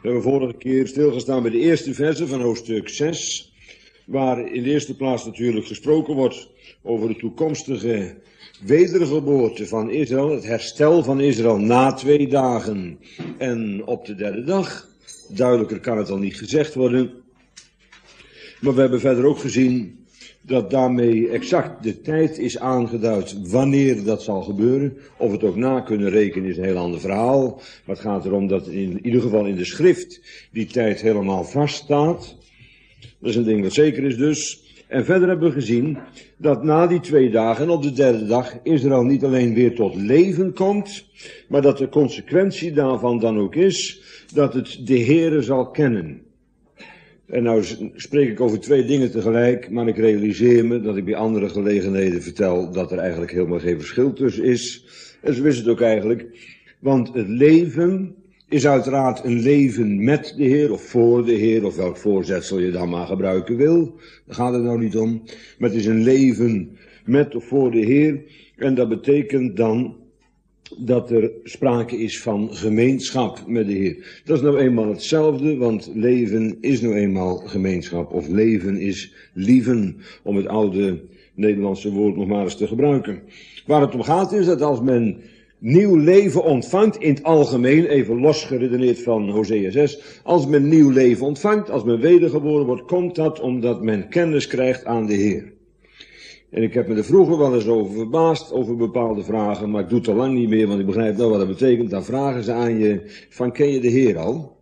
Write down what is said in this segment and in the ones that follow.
We hebben vorige keer stilgestaan bij de eerste verse van hoofdstuk 6, waar in de eerste plaats natuurlijk gesproken wordt over de toekomstige wedergeboorte van Israël, het herstel van Israël na 2 dagen en op de 3e dag. Duidelijker kan het al niet gezegd worden. Maar we hebben verder ook gezien dat daarmee exact de tijd is aangeduid wanneer dat zal gebeuren. Of we het ook na kunnen rekenen is een heel ander verhaal. Maar het gaat erom dat in ieder geval in de schrift die tijd helemaal vaststaat. Dat is een ding wat zeker is dus. En verder hebben we gezien dat na die 2 dagen en op de 3e dag Israël niet alleen weer tot leven komt, maar dat de consequentie daarvan dan ook is dat het de Heere zal kennen. En nou spreek ik over 2 dingen tegelijk, maar ik realiseer me dat ik bij andere gelegenheden vertel dat er eigenlijk helemaal geen verschil tussen is. En zo is het ook eigenlijk, want het leven is uiteraard een leven met de Heer of voor de Heer, of welk voorzetsel je dan maar gebruiken wil. Daar gaat het nou niet om. Maar het is een leven met of voor de Heer. En dat betekent dan dat er sprake is van gemeenschap met de Heer. Dat is nou eenmaal hetzelfde, want leven is nou eenmaal gemeenschap. Of leven is lieven, om het oude Nederlandse woord nog maar eens te gebruiken. Waar het om gaat is dat als men nieuw leven ontvangt, in het algemeen, even losgeredeneerd van Hosea 6, als men nieuw leven ontvangt, als men wedergeboren wordt, komt dat omdat men kennis krijgt aan de Heer. En ik heb me er vroeger wel eens over verbaasd, over bepaalde vragen, maar ik doe het al lang niet meer, want ik begrijp nou wat dat betekent. Dan vragen ze aan je, van ken je de Heer al?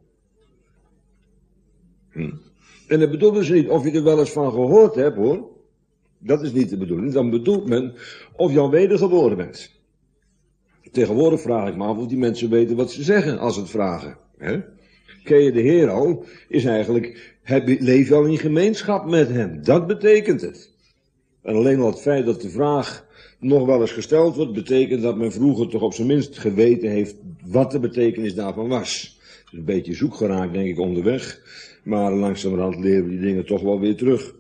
En dat bedoelen ze niet of je er wel eens van gehoord hebt, hoor. Dat is niet de bedoeling. Dan bedoelt men of je al wedergeboren bent. Tegenwoordig vraag ik me af of die mensen weten wat ze zeggen als ze het vragen. Hè? Ken je de Heer al? Is eigenlijk, leef je al in gemeenschap met hem? Dat betekent het. En alleen al het feit dat de vraag nog wel eens gesteld wordt, betekent dat men vroeger toch op zijn minst geweten heeft wat de betekenis daarvan was. Het is een beetje zoek geraakt, denk ik, onderweg. Maar langzamerhand leren we die dingen toch wel weer terug.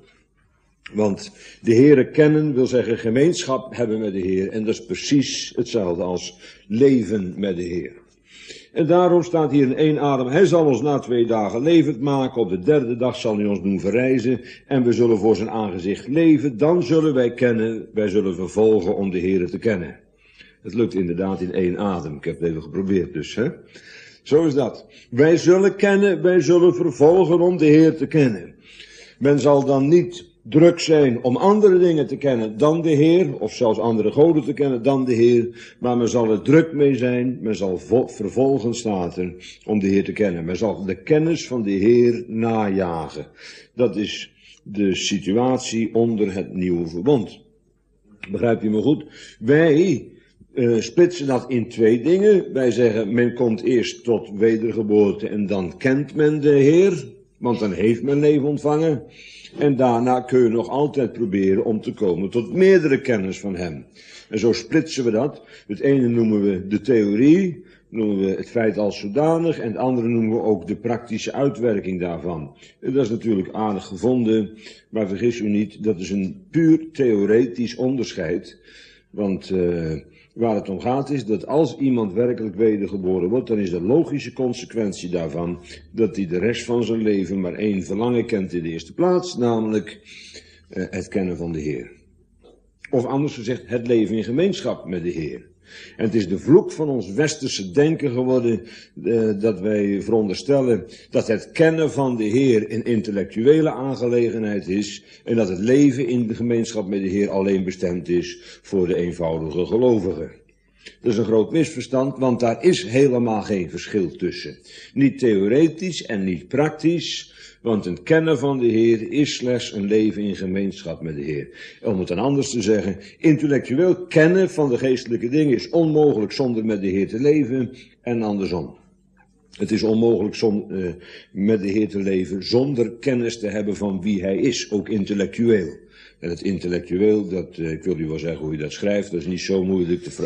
Want de Heere kennen wil zeggen gemeenschap hebben met de Heer. En dat is precies hetzelfde als leven met de Heer. En daarom staat hier in 1 adem, hij zal ons na 2 dagen levend maken. Op de 3e dag zal hij ons doen verrijzen. En we zullen voor zijn aangezicht leven. Dan zullen wij kennen, wij zullen vervolgen om de Heere te kennen. Het lukt inderdaad in 1 adem. Ik heb het even geprobeerd dus, hè. Zo is dat. Wij zullen kennen, wij zullen vervolgen om de Heer te kennen. Men zal dan niet druk zijn om andere dingen te kennen dan de Heer, of zelfs andere goden te kennen dan de Heer, maar men zal er druk mee zijn, men zal vervolgen, staat er, om de Heer te kennen. Men zal de kennis van de Heer najagen. Dat is de situatie onder het nieuwe verbond. Begrijp je me goed? Wij splitsen dat in 2 dingen. Wij zeggen, men komt eerst tot wedergeboorte en dan kent men de Heer, want dan heeft men leven ontvangen. En daarna kun je nog altijd proberen om te komen tot meerdere kennis van hem. En zo splitsen we dat. Het ene noemen we de theorie, noemen we het feit als zodanig, en het andere noemen we ook de praktische uitwerking daarvan. En dat is natuurlijk aardig gevonden, maar vergis u niet, dat is een puur theoretisch onderscheid. Want waar het om gaat is dat als iemand werkelijk wedergeboren wordt, dan is de logische consequentie daarvan dat hij de rest van zijn leven maar 1 verlangen kent in de eerste plaats, namelijk het kennen van de Heer. Of anders gezegd, het leven in gemeenschap met de Heer. En het is de vloek van ons westerse denken geworden dat wij veronderstellen dat het kennen van de Heer een intellectuele aangelegenheid is en dat het leven in de gemeenschap met de Heer alleen bestemd is voor de eenvoudige gelovigen. Dat is een groot misverstand, want daar is helemaal geen verschil tussen. Niet theoretisch en niet praktisch, want een kennen van de Heer is slechts een leven in gemeenschap met de Heer. Om het dan anders te zeggen, intellectueel kennen van de geestelijke dingen is onmogelijk zonder met de Heer te leven en andersom. Het is onmogelijk met de Heer te leven zonder kennis te hebben van wie Hij is, ook intellectueel. En het intellectueel, ik wil u wel zeggen hoe je dat schrijft, dat is niet zo moeilijk.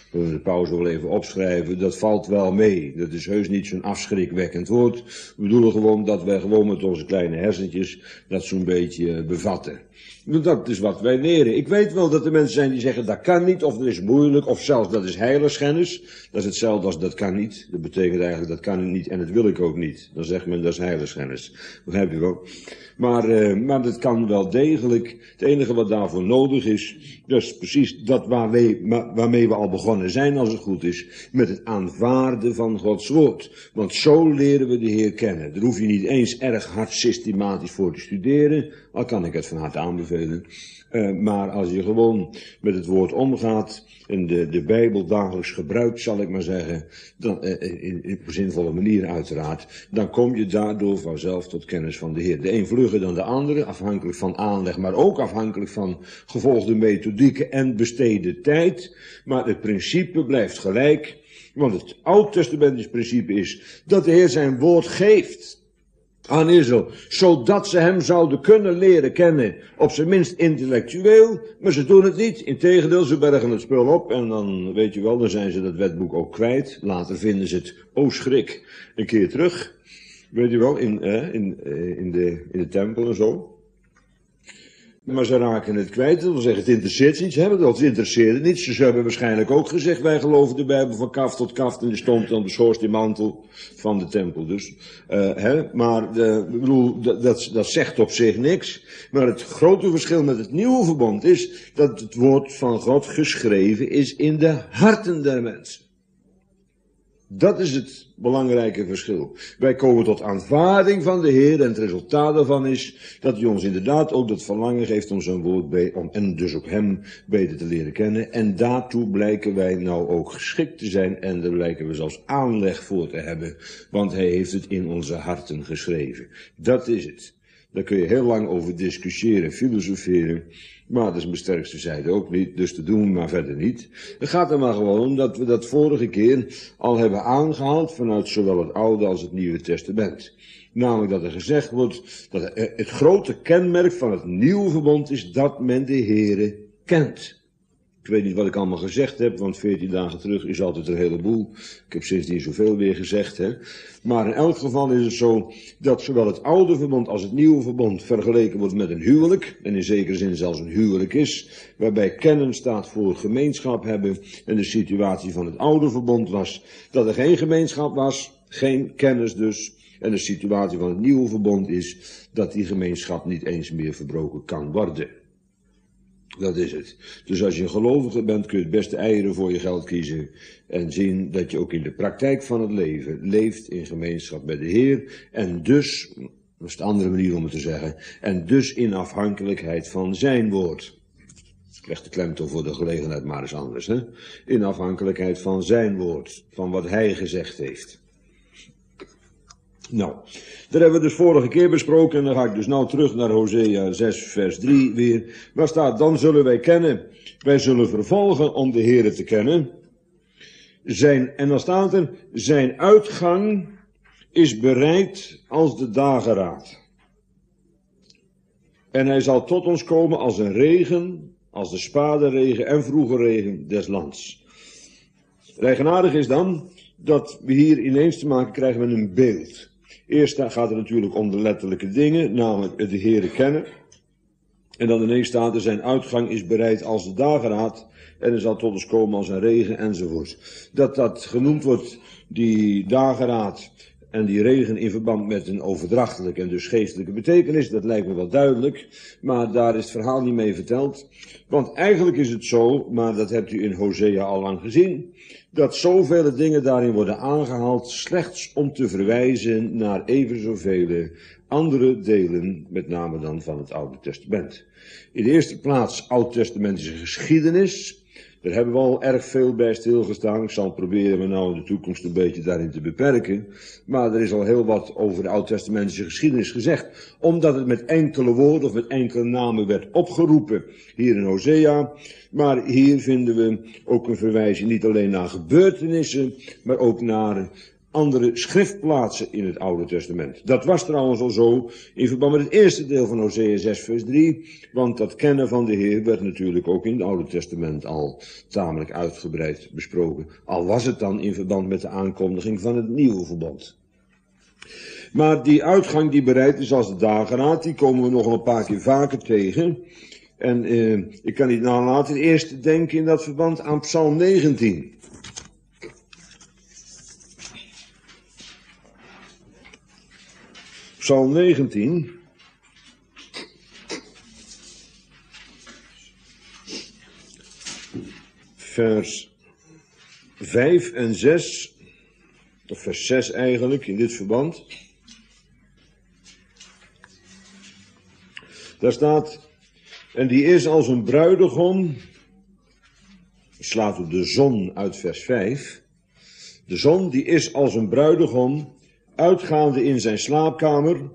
We de pauze wel even opschrijven, dat valt wel mee. Dat is heus niet zo'n afschrikwekkend woord. We bedoelen gewoon dat wij gewoon met onze kleine hersentjes dat zo'n beetje bevatten. Dat is wat wij leren. Ik weet wel dat er mensen zijn die zeggen dat kan niet, of dat is moeilijk, of zelfs dat is heiligschennis. Dat is hetzelfde als dat kan niet. Dat betekent eigenlijk dat kan niet en dat wil ik ook niet. Dan zegt men dat is heiligschennis. Begrijp je wel? Maar dat kan wel degelijk. Het enige wat daarvoor nodig is, dat is precies dat waarmee we al begonnen zijn als het goed is. Met het aanvaarden van Gods woord. Want zo leren we de Heer kennen. Daar hoef je niet eens erg hard systematisch voor te studeren. Al kan ik het van harte aanbevelen. Maar als je gewoon met het woord omgaat en de Bijbel dagelijks gebruikt, zal ik maar zeggen, dan, in een zinvolle manier uiteraard, dan kom je daardoor vanzelf tot kennis van de Heer. De een vlugger dan de andere, afhankelijk van aanleg, maar ook afhankelijk van gevolgde methodieken en besteden tijd. Maar het principe blijft gelijk, want het Oud-testamentisch principe is dat de Heer zijn woord geeft aan Israël, zodat ze hem zouden kunnen leren kennen, op zijn minst intellectueel, maar ze doen het niet. Integendeel, ze bergen het spul op en dan, weet je wel, dan zijn ze dat wetboek ook kwijt. Later vinden ze het, oh schrik, een keer terug, weet je wel, in de tempel en zo. Maar ze raken het kwijt, dat wil zeggen, het interesseert ze niet, ze hebben het interesseerde niet. Ze hebben waarschijnlijk ook gezegd, wij geloven de Bijbel van kaf tot kaf en die stond dan de schoorsteenmantel van de tempel. Dus, maar ik bedoel, dat zegt op zich niks. Maar het grote verschil met het nieuwe verbond is dat het woord van God geschreven is in de harten der mensen. Dat is het belangrijke verschil. Wij komen tot aanvaarding van de Heer en het resultaat daarvan is dat hij ons inderdaad ook dat verlangen geeft om zijn woord en dus ook hem beter te leren kennen. En daartoe blijken wij nou ook geschikt te zijn en daar blijken we zelfs aanleg voor te hebben, want hij heeft het in onze harten geschreven. Dat is het. Daar kun je heel lang over discussiëren, filosoferen. Maar dat is mijn sterkste zijde ook niet, dus te doen, maar verder niet. Het gaat er maar gewoon om dat we dat vorige keer al hebben aangehaald vanuit zowel het Oude als het Nieuwe Testament. Namelijk dat er gezegd wordt dat het grote kenmerk van het Nieuwe Verbond is dat men de Heere kent. Ik weet niet wat ik allemaal gezegd heb, want 14 dagen terug is altijd een heleboel. Ik heb sindsdien zoveel weer gezegd, hè. Maar in elk geval is het zo dat zowel het oude verbond als het nieuwe verbond vergeleken wordt met een huwelijk. En in zekere zin zelfs een huwelijk is. Waarbij kennen staat voor gemeenschap hebben. En de situatie van het oude verbond was dat er geen gemeenschap was. Geen kennis dus. En de situatie van het nieuwe verbond is dat die gemeenschap niet eens meer verbroken kan worden. Dat is het. Dus als je een gelovige bent, kun je het beste eieren voor je geld kiezen. En zien dat je ook in de praktijk van het leven leeft in gemeenschap met de Heer. En dus, dat is de andere manier om het te zeggen, en dus in afhankelijkheid van zijn woord. Ik leg de klemtoon voor de gelegenheid maar eens anders, hè. In afhankelijkheid van zijn woord, van wat hij gezegd heeft. Nou, dat hebben we dus vorige keer besproken en dan ga ik dus nou terug naar Hosea 6 vers 3 weer. Waar staat, dan zullen wij kennen, wij zullen vervolgen om de Heere te kennen. En dan staat er, zijn uitgang is bereid als de dageraad. En hij zal tot ons komen als een regen, als de spadenregen en vroege regen des lands. Eigenaardig is dan dat we hier ineens te maken krijgen met een beeld. Eerst gaat het natuurlijk om de letterlijke dingen, namelijk de Heere kennen. En dan ineens staat er, zijn uitgang is bereid als de dageraad. En er zal tot ons komen als een regen enzovoort. Dat genoemd wordt, die dageraad en die regen in verband met een overdrachtelijke en dus geestelijke betekenis, dat lijkt me wel duidelijk. Maar daar is het verhaal niet mee verteld. Want eigenlijk is het zo, maar dat hebt u in Hosea al lang gezien, dat zoveel dingen daarin worden aangehaald slechts om te verwijzen naar even zoveel andere delen, met name dan van het Oude Testament. In de eerste plaats Oud-testamentische geschiedenis. Daar hebben we al erg veel bij stilgestaan. Ik zal proberen me nou in de toekomst een beetje daarin te beperken. Maar er is al heel wat over de Oud-testamentische geschiedenis gezegd. Omdat het met enkele woorden of met enkele namen werd opgeroepen. Hier in Hosea. Maar hier vinden we ook een verwijzing niet alleen naar gebeurtenissen. Maar ook naar andere schriftplaatsen in het Oude Testament. Dat was trouwens al zo in verband met het eerste deel van Hosea 6 vers 3, want dat kennen van de Heer werd natuurlijk ook in het Oude Testament al tamelijk uitgebreid besproken. Al was het dan in verband met de aankondiging van het nieuwe verbond. Maar die uitgang die bereid is als de dageraad, die komen we nog een paar keer vaker tegen. En ik kan niet nalaten eerst te denken in dat verband aan Psalm 19. Psalm 19. Vers 5 en 6. Of vers 6 eigenlijk in dit verband. Daar staat, en die is als een bruidegom, slaat op de zon uit vers 5. De zon die is als een bruidegom, uitgaande in zijn slaapkamer.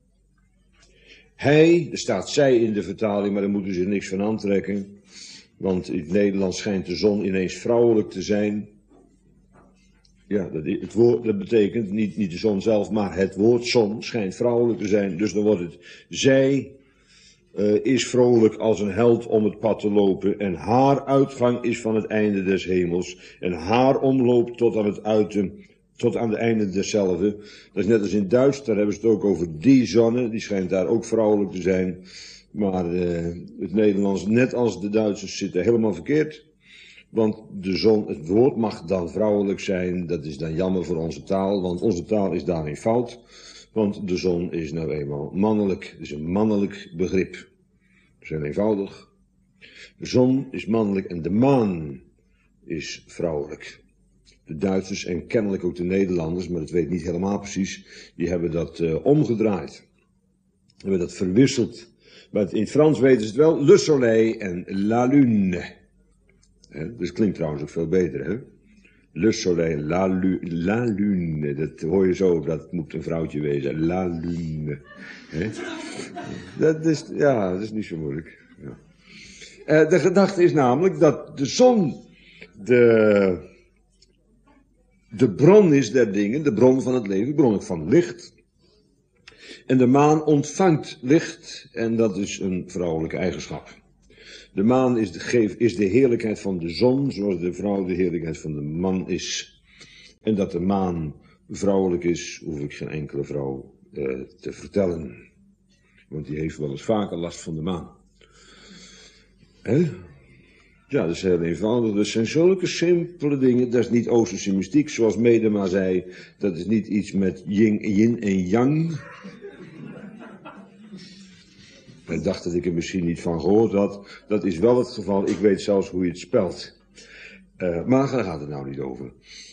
Hij, er staat zij in de vertaling, maar daar moeten ze niks van aantrekken. Want in het Nederlands schijnt de zon ineens vrouwelijk te zijn. Ja, het woord, dat betekent niet de zon zelf, maar het woord zon schijnt vrouwelijk te zijn. Dus dan wordt het, zij is vrolijk als een held om het pad te lopen. En haar uitgang is van het einde des hemels. En haar omloop tot aan het uiten, tot aan het einde deszelfde. Dat is net als in Duits, daar hebben ze het ook over die zonne. Die schijnt daar ook vrouwelijk te zijn. Maar het Nederlands, net als de Duitsers, zit er helemaal verkeerd. Want de zon, het woord mag dan vrouwelijk zijn. Dat is dan jammer voor onze taal, want onze taal is daarin fout. Want de zon is nou eenmaal mannelijk. Het is een mannelijk begrip. Dat is heel eenvoudig. De zon is mannelijk en de maan is vrouwelijk. De Duitsers en kennelijk ook de Nederlanders, maar dat weet ik niet helemaal precies, die hebben dat omgedraaid. Hebben dat verwisseld. Maar in het Frans weten ze het wel. Le soleil en la lune. Dus klinkt trouwens ook veel beter, hè? Le soleil, la lune. Dat hoor je zo, dat moet een vrouwtje wezen. La lune. Dat is niet zo moeilijk. Ja. De gedachte is namelijk dat de zon de bron is der dingen, de bron van het leven, de bron van licht. En de maan ontvangt licht en dat is een vrouwelijke eigenschap. De maan is de heerlijkheid van de zon, zoals de vrouw de heerlijkheid van de man is. En dat de maan vrouwelijk is, hoef ik geen enkele vrouw te vertellen. Want die heeft wel eens vaker last van de maan. Ja, dat is heel eenvoudig. Dat zijn zulke simpele dingen. Dat is niet Oosterse mystiek, zoals Medema zei. Dat is niet iets met yin en yang. Ik dacht dat ik er misschien niet van gehoord had. Dat is wel het geval. Ik weet zelfs hoe je het spelt. Maar daar gaat het nou niet over.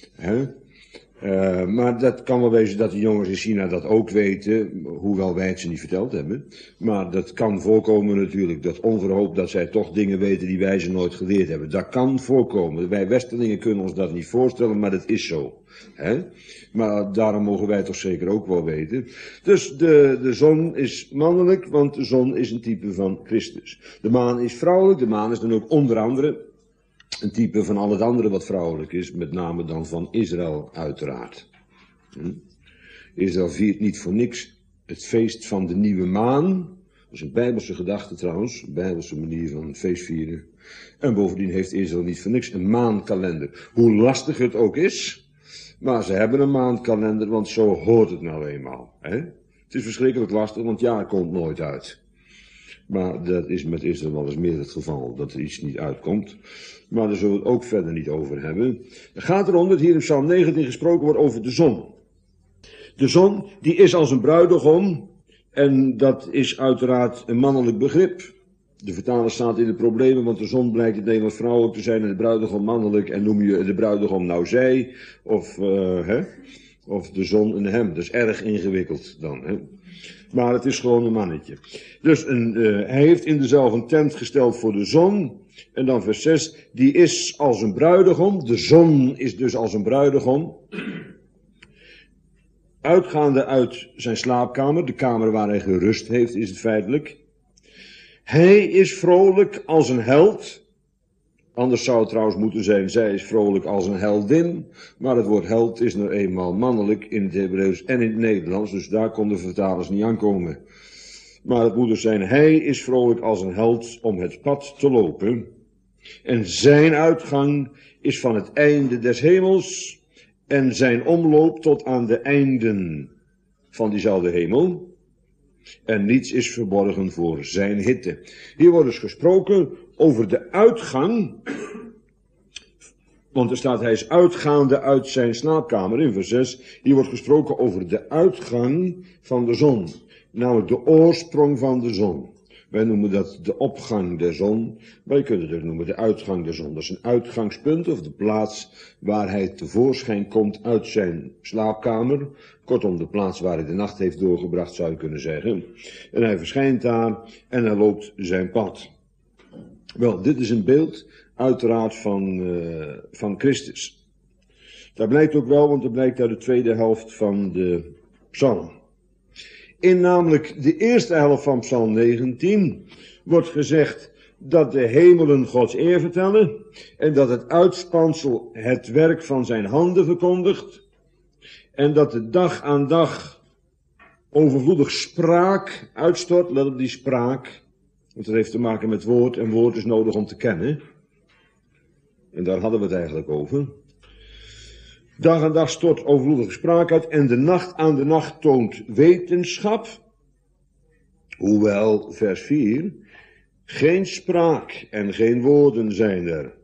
Maar dat kan wel wezen dat de jongens in China dat ook weten. Hoewel wij het ze niet verteld hebben. Maar dat kan voorkomen natuurlijk. Dat onverhoopt dat zij toch dingen weten die wij ze nooit geleerd hebben. Dat kan voorkomen. Wij Westerlingen kunnen ons dat niet voorstellen. Maar dat is zo. Maar daarom mogen wij toch zeker ook wel weten. Dus de zon is mannelijk, want de zon is een type van Christus. De maan is vrouwelijk, de maan is dan ook onder andere een type van al het andere wat vrouwelijk is, met name dan van Israël uiteraard. Israël viert niet voor niks het feest van de nieuwe maan. Dat is een bijbelse gedachte trouwens, een bijbelse manier van feestvieren. En bovendien heeft Israël niet voor niks een maankalender. Hoe lastig het ook is. Maar ze hebben een maandkalender, want zo hoort het nou eenmaal. Het is verschrikkelijk lastig, want het jaar komt nooit uit. Maar dat is met Israël wel eens meer het geval, dat er iets niet uitkomt. Maar daar zullen we het ook verder niet over hebben. Het gaat erom dat hier in Psalm 19 gesproken wordt over de zon. De zon, die is als een bruidegom, en dat is uiteraard een mannelijk begrip. De vertaler staat in de problemen, want de zon blijkt in Nederland vrouwelijk te zijn en de bruidegom mannelijk. En noem je de bruidegom nou zij, of de zon en hem. Dat is erg ingewikkeld dan. Maar het is gewoon een mannetje. Dus hij heeft in dezelfde tent gesteld voor de zon. En dan vers 6, die is als een bruidegom. De zon is dus als een bruidegom. Uitgaande uit zijn slaapkamer, de kamer waar hij gerust heeft, is het feitelijk. Hij is vrolijk als een held. Anders zou het trouwens moeten zijn, zij is vrolijk als een heldin. Maar het woord held is nou eenmaal mannelijk in het Hebreeuws en in het Nederlands. Dus daar kon de vertalers niet aankomen. Maar het moet dus zijn, hij is vrolijk als een held om het pad te lopen. En zijn uitgang is van het einde des hemels. En zijn omloop tot aan de einden van diezelfde hemel. En niets is verborgen voor zijn hitte. Hier wordt dus gesproken over de uitgang. Want er staat, hij is uitgaande uit zijn slaapkamer in vers 6. Hier wordt gesproken over de uitgang van de zon. Namelijk de oorsprong van de zon. Wij noemen dat de opgang der zon. Wij kunnen het noemen de uitgang der zon. Dat is een uitgangspunt of de plaats waar hij tevoorschijn komt uit zijn slaapkamer. Kortom, de plaats waar hij de nacht heeft doorgebracht, zou je kunnen zeggen. En hij verschijnt daar en hij loopt zijn pad. Wel, dit is een beeld uiteraard van Christus. Dat blijkt ook wel, want dat blijkt uit de tweede helft van de psalm. In namelijk de eerste helft van psalm 19 wordt gezegd dat de hemelen Gods eer vertellen en dat het uitspansel het werk van zijn handen verkondigt en dat de dag aan dag overvloedig spraak uitstort. Let op die spraak, want dat heeft te maken met woord en woord is nodig om te kennen. En daar hadden we het eigenlijk over. Dag aan dag stort overvloedig spraak uit en de nacht aan de nacht toont wetenschap. Hoewel, vers 4, geen spraak en geen woorden zijn er.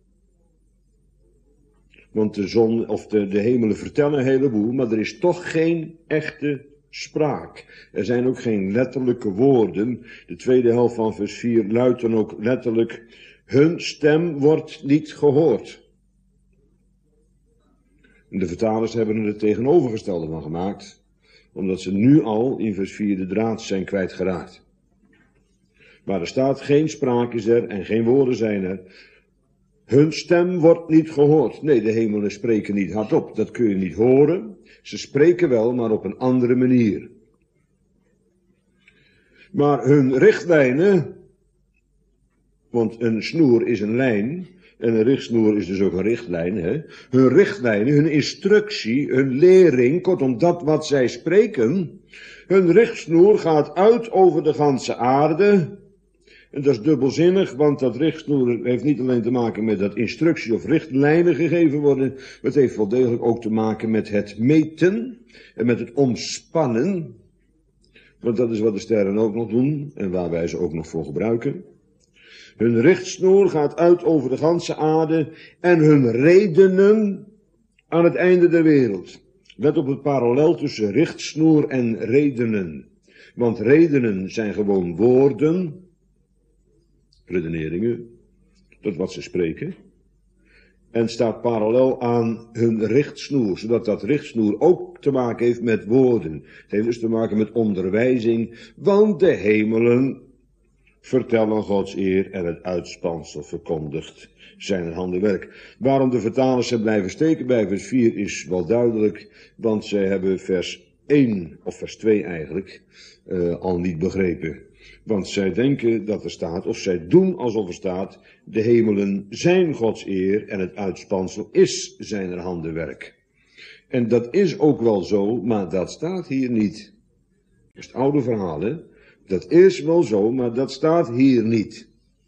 Want de zon of de hemelen vertellen een heleboel, maar er is toch geen echte spraak. Er zijn ook geen letterlijke woorden. De tweede helft van vers 4 luidt dan ook letterlijk, hun stem wordt niet gehoord. De vertalers hebben er het tegenovergestelde van gemaakt, omdat ze nu al in vers 4 de draad zijn kwijtgeraakt. Maar er staat, geen spraak is er en geen woorden zijn er. Hun stem wordt niet gehoord. Nee, de hemelen spreken niet hardop, dat kun je niet horen. Ze spreken wel, maar op een andere manier. Maar hun richtlijnen, want een snoer is een lijn, en een richtsnoer is dus ook een richtlijn, hè? Hun richtlijnen, hun instructie, hun lering, kortom dat wat zij spreken, hun richtsnoer gaat uit over de ganse aarde. En dat is dubbelzinnig, want dat richtsnoer heeft niet alleen te maken met dat instructie of richtlijnen gegeven worden, maar het heeft wel degelijk ook te maken met het meten en met het omspannen. Want dat is wat de sterren ook nog doen en waar wij ze ook nog voor gebruiken. Hun richtsnoer gaat uit over de ganse aarde en hun redenen aan het einde der wereld. Let op het parallel tussen richtsnoer en redenen. Want redenen zijn gewoon woorden, redeneringen, dat wat ze spreken. En staat parallel aan hun richtsnoer, zodat dat richtsnoer ook te maken heeft met woorden. Het heeft dus te maken met onderwijzing, want de hemelen vertellen Gods eer en het uitspansel verkondigt zijn handenwerk. Waarom de vertalers zijn blijven steken bij vers 4 is wel duidelijk, want zij hebben vers 1, of vers 2 eigenlijk, al niet begrepen. Want zij denken dat er staat, of zij doen alsof er staat, de hemelen zijn Gods eer en het uitspansel is zijn handenwerk. En dat is ook wel zo, maar dat staat hier niet. Dat is het oude verhaal, hè? Dat is wel zo, maar dat staat hier niet.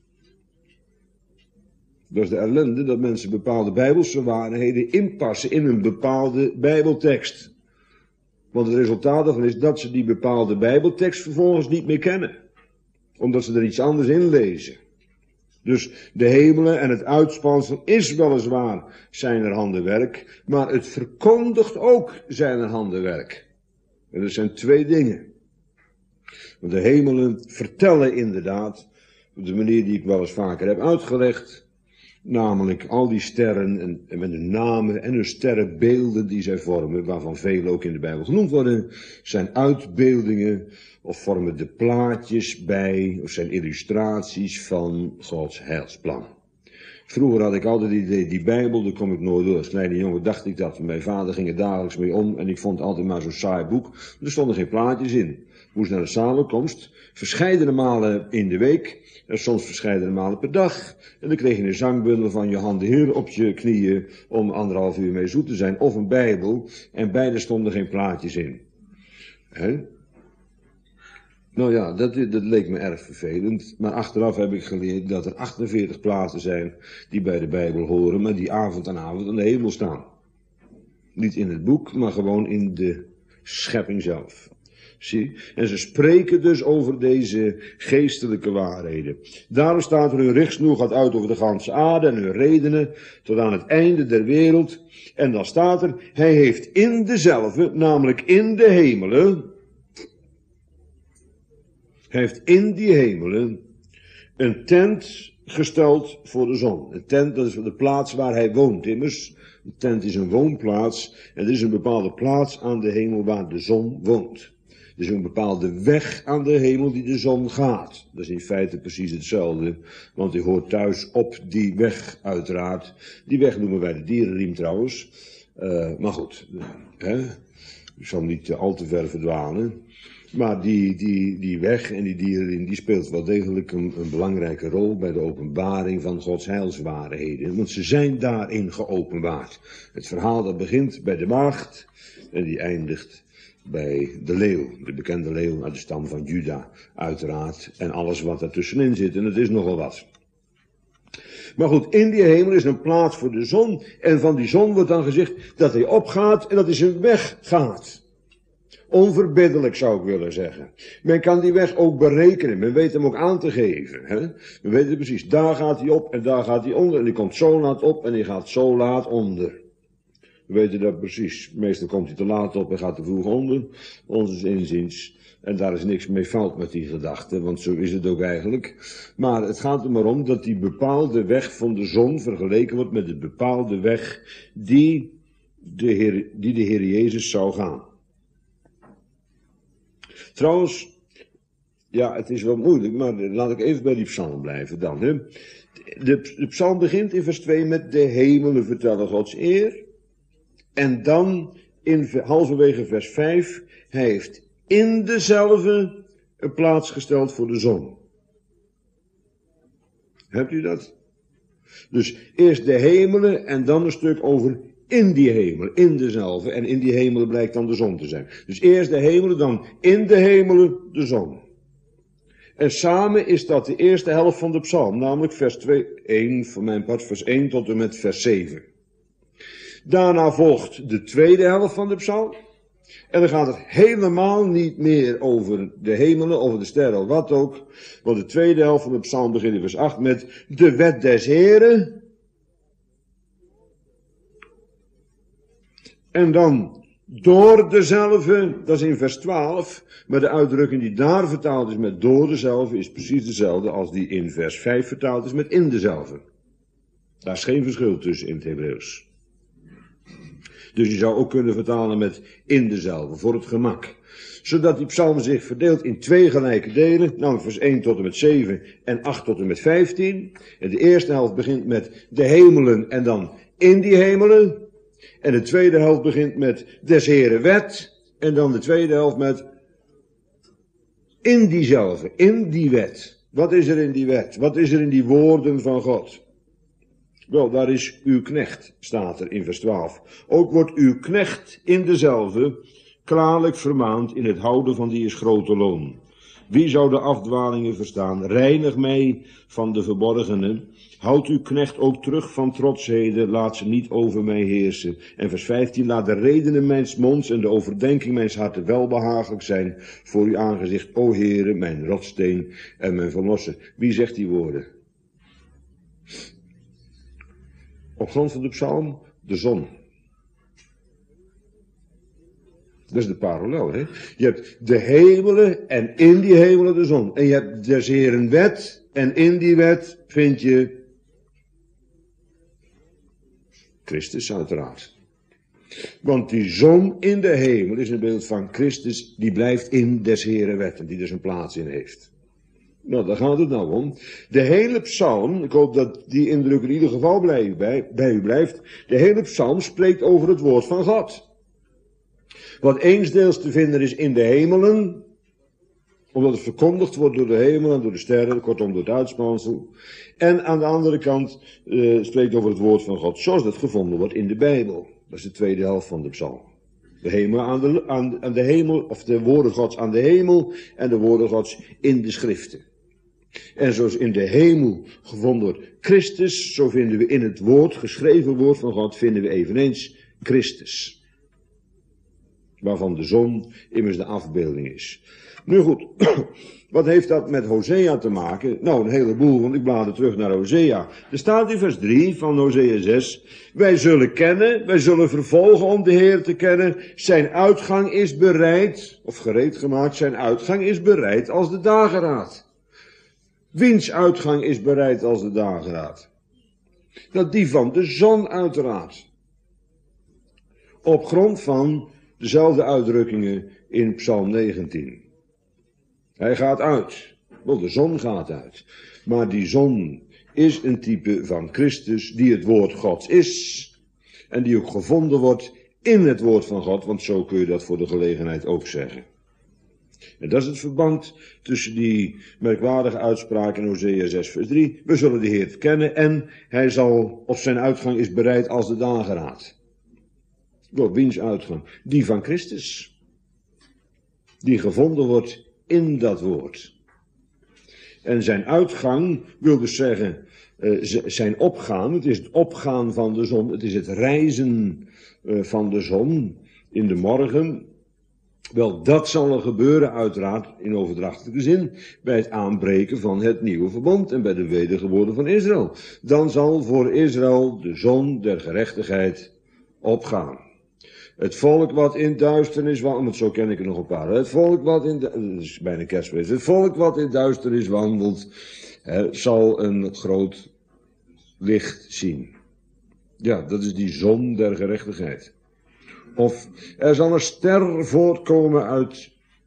Dat is de ellende dat mensen bepaalde bijbelse waarheden inpassen in een bepaalde bijbeltekst. Want het resultaat daarvan is dat ze die bepaalde bijbeltekst vervolgens niet meer kennen. Omdat ze er iets anders in lezen. Dus de hemelen en het uitspansel is weliswaar zijn handenwerk, maar het verkondigt ook zijn handenwerk. En dat zijn twee dingen. Want de hemelen vertellen inderdaad, op de manier die ik wel eens vaker heb uitgelegd, namelijk al die sterren en met hun namen en hun sterrenbeelden die zij vormen, waarvan vele ook in de Bijbel genoemd worden, zijn uitbeeldingen of vormen de plaatjes bij, of zijn illustraties van Gods heilsplan. Vroeger had ik altijd het idee, die Bijbel, daar kom ik nooit door. Als kleine jongen dacht ik dat. Mijn vader ging er dagelijks mee om en ik vond altijd maar zo'n saai boek. Er stonden geen plaatjes in. Ik moest naar de samenkomst, verscheidene malen in de week, en soms verscheidene malen per dag. En dan kreeg je een zangbundel van Johan de Heer op je knieën om 1,5 uur mee zoet te zijn. Of een Bijbel, en beide stonden geen plaatjes in. Hè? Nou ja, dat leek me erg vervelend. Maar achteraf heb ik geleerd dat er 48 plaatsen zijn die bij de Bijbel horen, maar die avond aan avond in de hemel staan. Niet in het boek, maar gewoon in de schepping zelf. Zie? En ze spreken dus over deze geestelijke waarheden. Daarom staat er: hun richtsnoer gaat uit over de ganse aarde en hun redenen tot aan het einde der wereld. En dan staat er: hij heeft in dezelfde, namelijk in de hemelen, hij heeft in die hemelen een tent gesteld voor de zon. Een tent, dat is de plaats waar hij woont immers. Een tent is een woonplaats en er is een bepaalde plaats aan de hemel waar de zon woont. Er is een bepaalde weg aan de hemel die de zon gaat. Dat is in feite precies hetzelfde, want die hoort thuis op die weg uiteraard. Die weg noemen wij de dierenriem trouwens. Maar goed, ik zal niet al te ver verdwalen. Maar die weg en die dierenriem, die speelt wel degelijk een belangrijke rol bij de openbaring van Gods heilswaarheden. Want ze zijn daarin geopenbaard. Het verhaal dat begint bij de maagd en die eindigt bij de leeuw, de bekende leeuw uit de stam van Juda, uiteraard. En alles wat daartussenin zit, en het is nogal wat. Maar goed, in die hemel is een plaats voor de zon. En van die zon wordt dan gezegd dat hij opgaat en dat hij zijn weg gaat. Onverbiddelijk zou ik willen zeggen. Men kan die weg ook berekenen. Men weet hem ook aan te geven. Hè? Men weet het precies. Daar gaat hij op en daar gaat hij onder. En die komt zo laat op en die gaat zo laat onder. We weten dat precies. Meestal komt hij te laat op en gaat te vroeg onder. Ons inziens. En daar is niks mee fout met die gedachte. Want zo is het ook eigenlijk. Maar het gaat er maar om dat die bepaalde weg van de zon vergeleken wordt met de bepaalde weg die de Heer Jezus zou gaan. Trouwens, ja, het is wel moeilijk, maar laat ik even bij die psalm blijven dan. Hè. De psalm begint in vers 2 met de hemelen vertellen Gods eer. En dan in halverwege vers 5, hij heeft in dezelfde een plaats gesteld voor de zon. Hebt u dat? Dus eerst de hemelen en dan een stuk over in die hemel, in dezelfde. En in die hemelen blijkt dan de zon te zijn. Dus eerst de hemelen, dan in de hemelen de zon. En samen is dat de eerste helft van de psalm, namelijk vers 1, voor mijn part vers 1 tot en met vers 7. Daarna volgt de tweede helft van de psalm. En dan gaat het helemaal niet meer over de hemelen, over de sterren of wat ook. Want de tweede helft van de psalm begint in vers 8 met de wet des Heren. En dan door dezelfde, dat is in vers 12, maar de uitdrukking die daar vertaald is met door dezelfde is precies dezelfde als die in vers 5 vertaald is met in dezelfde. Daar is geen verschil tussen in het Hebreeuws. Dus je zou ook kunnen vertalen met in dezelfde, voor het gemak. Zodat die psalm zich verdeelt in 2 gelijke delen, namelijk vers 1 tot en met 7 en 8 tot en met 15. En de eerste helft begint met de hemelen en dan in die hemelen. En de tweede helft begint met des Heren wet. En dan de tweede helft met in diezelfde, in die wet. Wat is er in die wet? Wat is er in die woorden van God? Wel, daar is uw knecht, staat er in vers 12. Ook wordt uw knecht in dezelfde klaarlijk vermaand in het houden van die is grote loon. Wie zou de afdwalingen verstaan? Reinig mij van de verborgenen. Houd uw knecht ook terug van trotsheden. Laat ze niet over mij heersen. En vers 15. Laat de redenen mijns monds en de overdenking mijns harten welbehagelijk zijn voor uw aangezicht, o Heere, mijn rotsteen en mijn verlosser. Wie zegt die woorden? Op grond van de psalm, de zon. Dat is de parallel, hè. Je hebt de hemelen en in die hemelen de zon. En je hebt des Heeren wet en in die wet vind je Christus uiteraard. Want die zon in de hemel is een beeld van Christus, die blijft in des Heeren wet en die er zijn plaats in heeft. Nou, daar gaat het nou om. De hele psalm, ik hoop dat die indruk in ieder geval bij u blijft. De hele psalm spreekt over het woord van God. Wat eensdeels te vinden is in de hemelen, omdat het verkondigd wordt door de hemel en door de sterren, kortom door het uitspansel. En aan de andere kant spreekt over het woord van God, zoals dat gevonden wordt in de Bijbel. Dat is de tweede helft van de psalm. De hemel aan de hemel, of de woorden Gods aan de hemel en de woorden Gods in de schriften. En zoals in de hemel gevonden wordt Christus, zo vinden we in het woord, geschreven woord van God, vinden we eveneens Christus. Waarvan de zon immers de afbeelding is. Nu goed, wat heeft dat met Hosea te maken? Nou, een heleboel, want ik blader terug naar Hosea. Er staat in vers 3 van Hosea 6. Wij zullen kennen, wij zullen vervolgen om de Heer te kennen. Zijn uitgang is bereid, of gereed gemaakt, zijn uitgang is bereid als de dageraad. Wiens uitgang is bereid als de dageraad? Nou, die van de zon uiteraard. Op grond van dezelfde uitdrukkingen in Psalm 19. Hij gaat uit. Wel, de zon gaat uit. Maar die zon is een type van Christus die het woord Gods is. En die ook gevonden wordt in het woord van God. Want zo kun je dat voor de gelegenheid ook zeggen. En dat is het verband tussen die merkwaardige uitspraak in Hosea 6 vers 3. We zullen de Heer kennen en hij zal, of zijn uitgang is bereid als de dageraad. Wel, wiens uitgang? Die van Christus. Die gevonden wordt in dat woord. En zijn uitgang wil dus zeggen, zijn opgaan, het is het opgaan van de zon, het is het reizen van de zon in de morgen. Wel, dat zal er gebeuren uiteraard in overdrachtelijke zin bij het aanbreken van het nieuwe verbond en bij de wedergeboorte van Israël. Dan zal voor Israël de zon der gerechtigheid opgaan. Het volk wat in duisternis wandelt, zo ken ik er nog een paar. Het volk wat in, dat is bijna kerstfeest. Het volk wat in duisternis wandelt, zal een groot licht zien. Ja, dat is die zon der gerechtigheid. Of er zal een ster voortkomen uit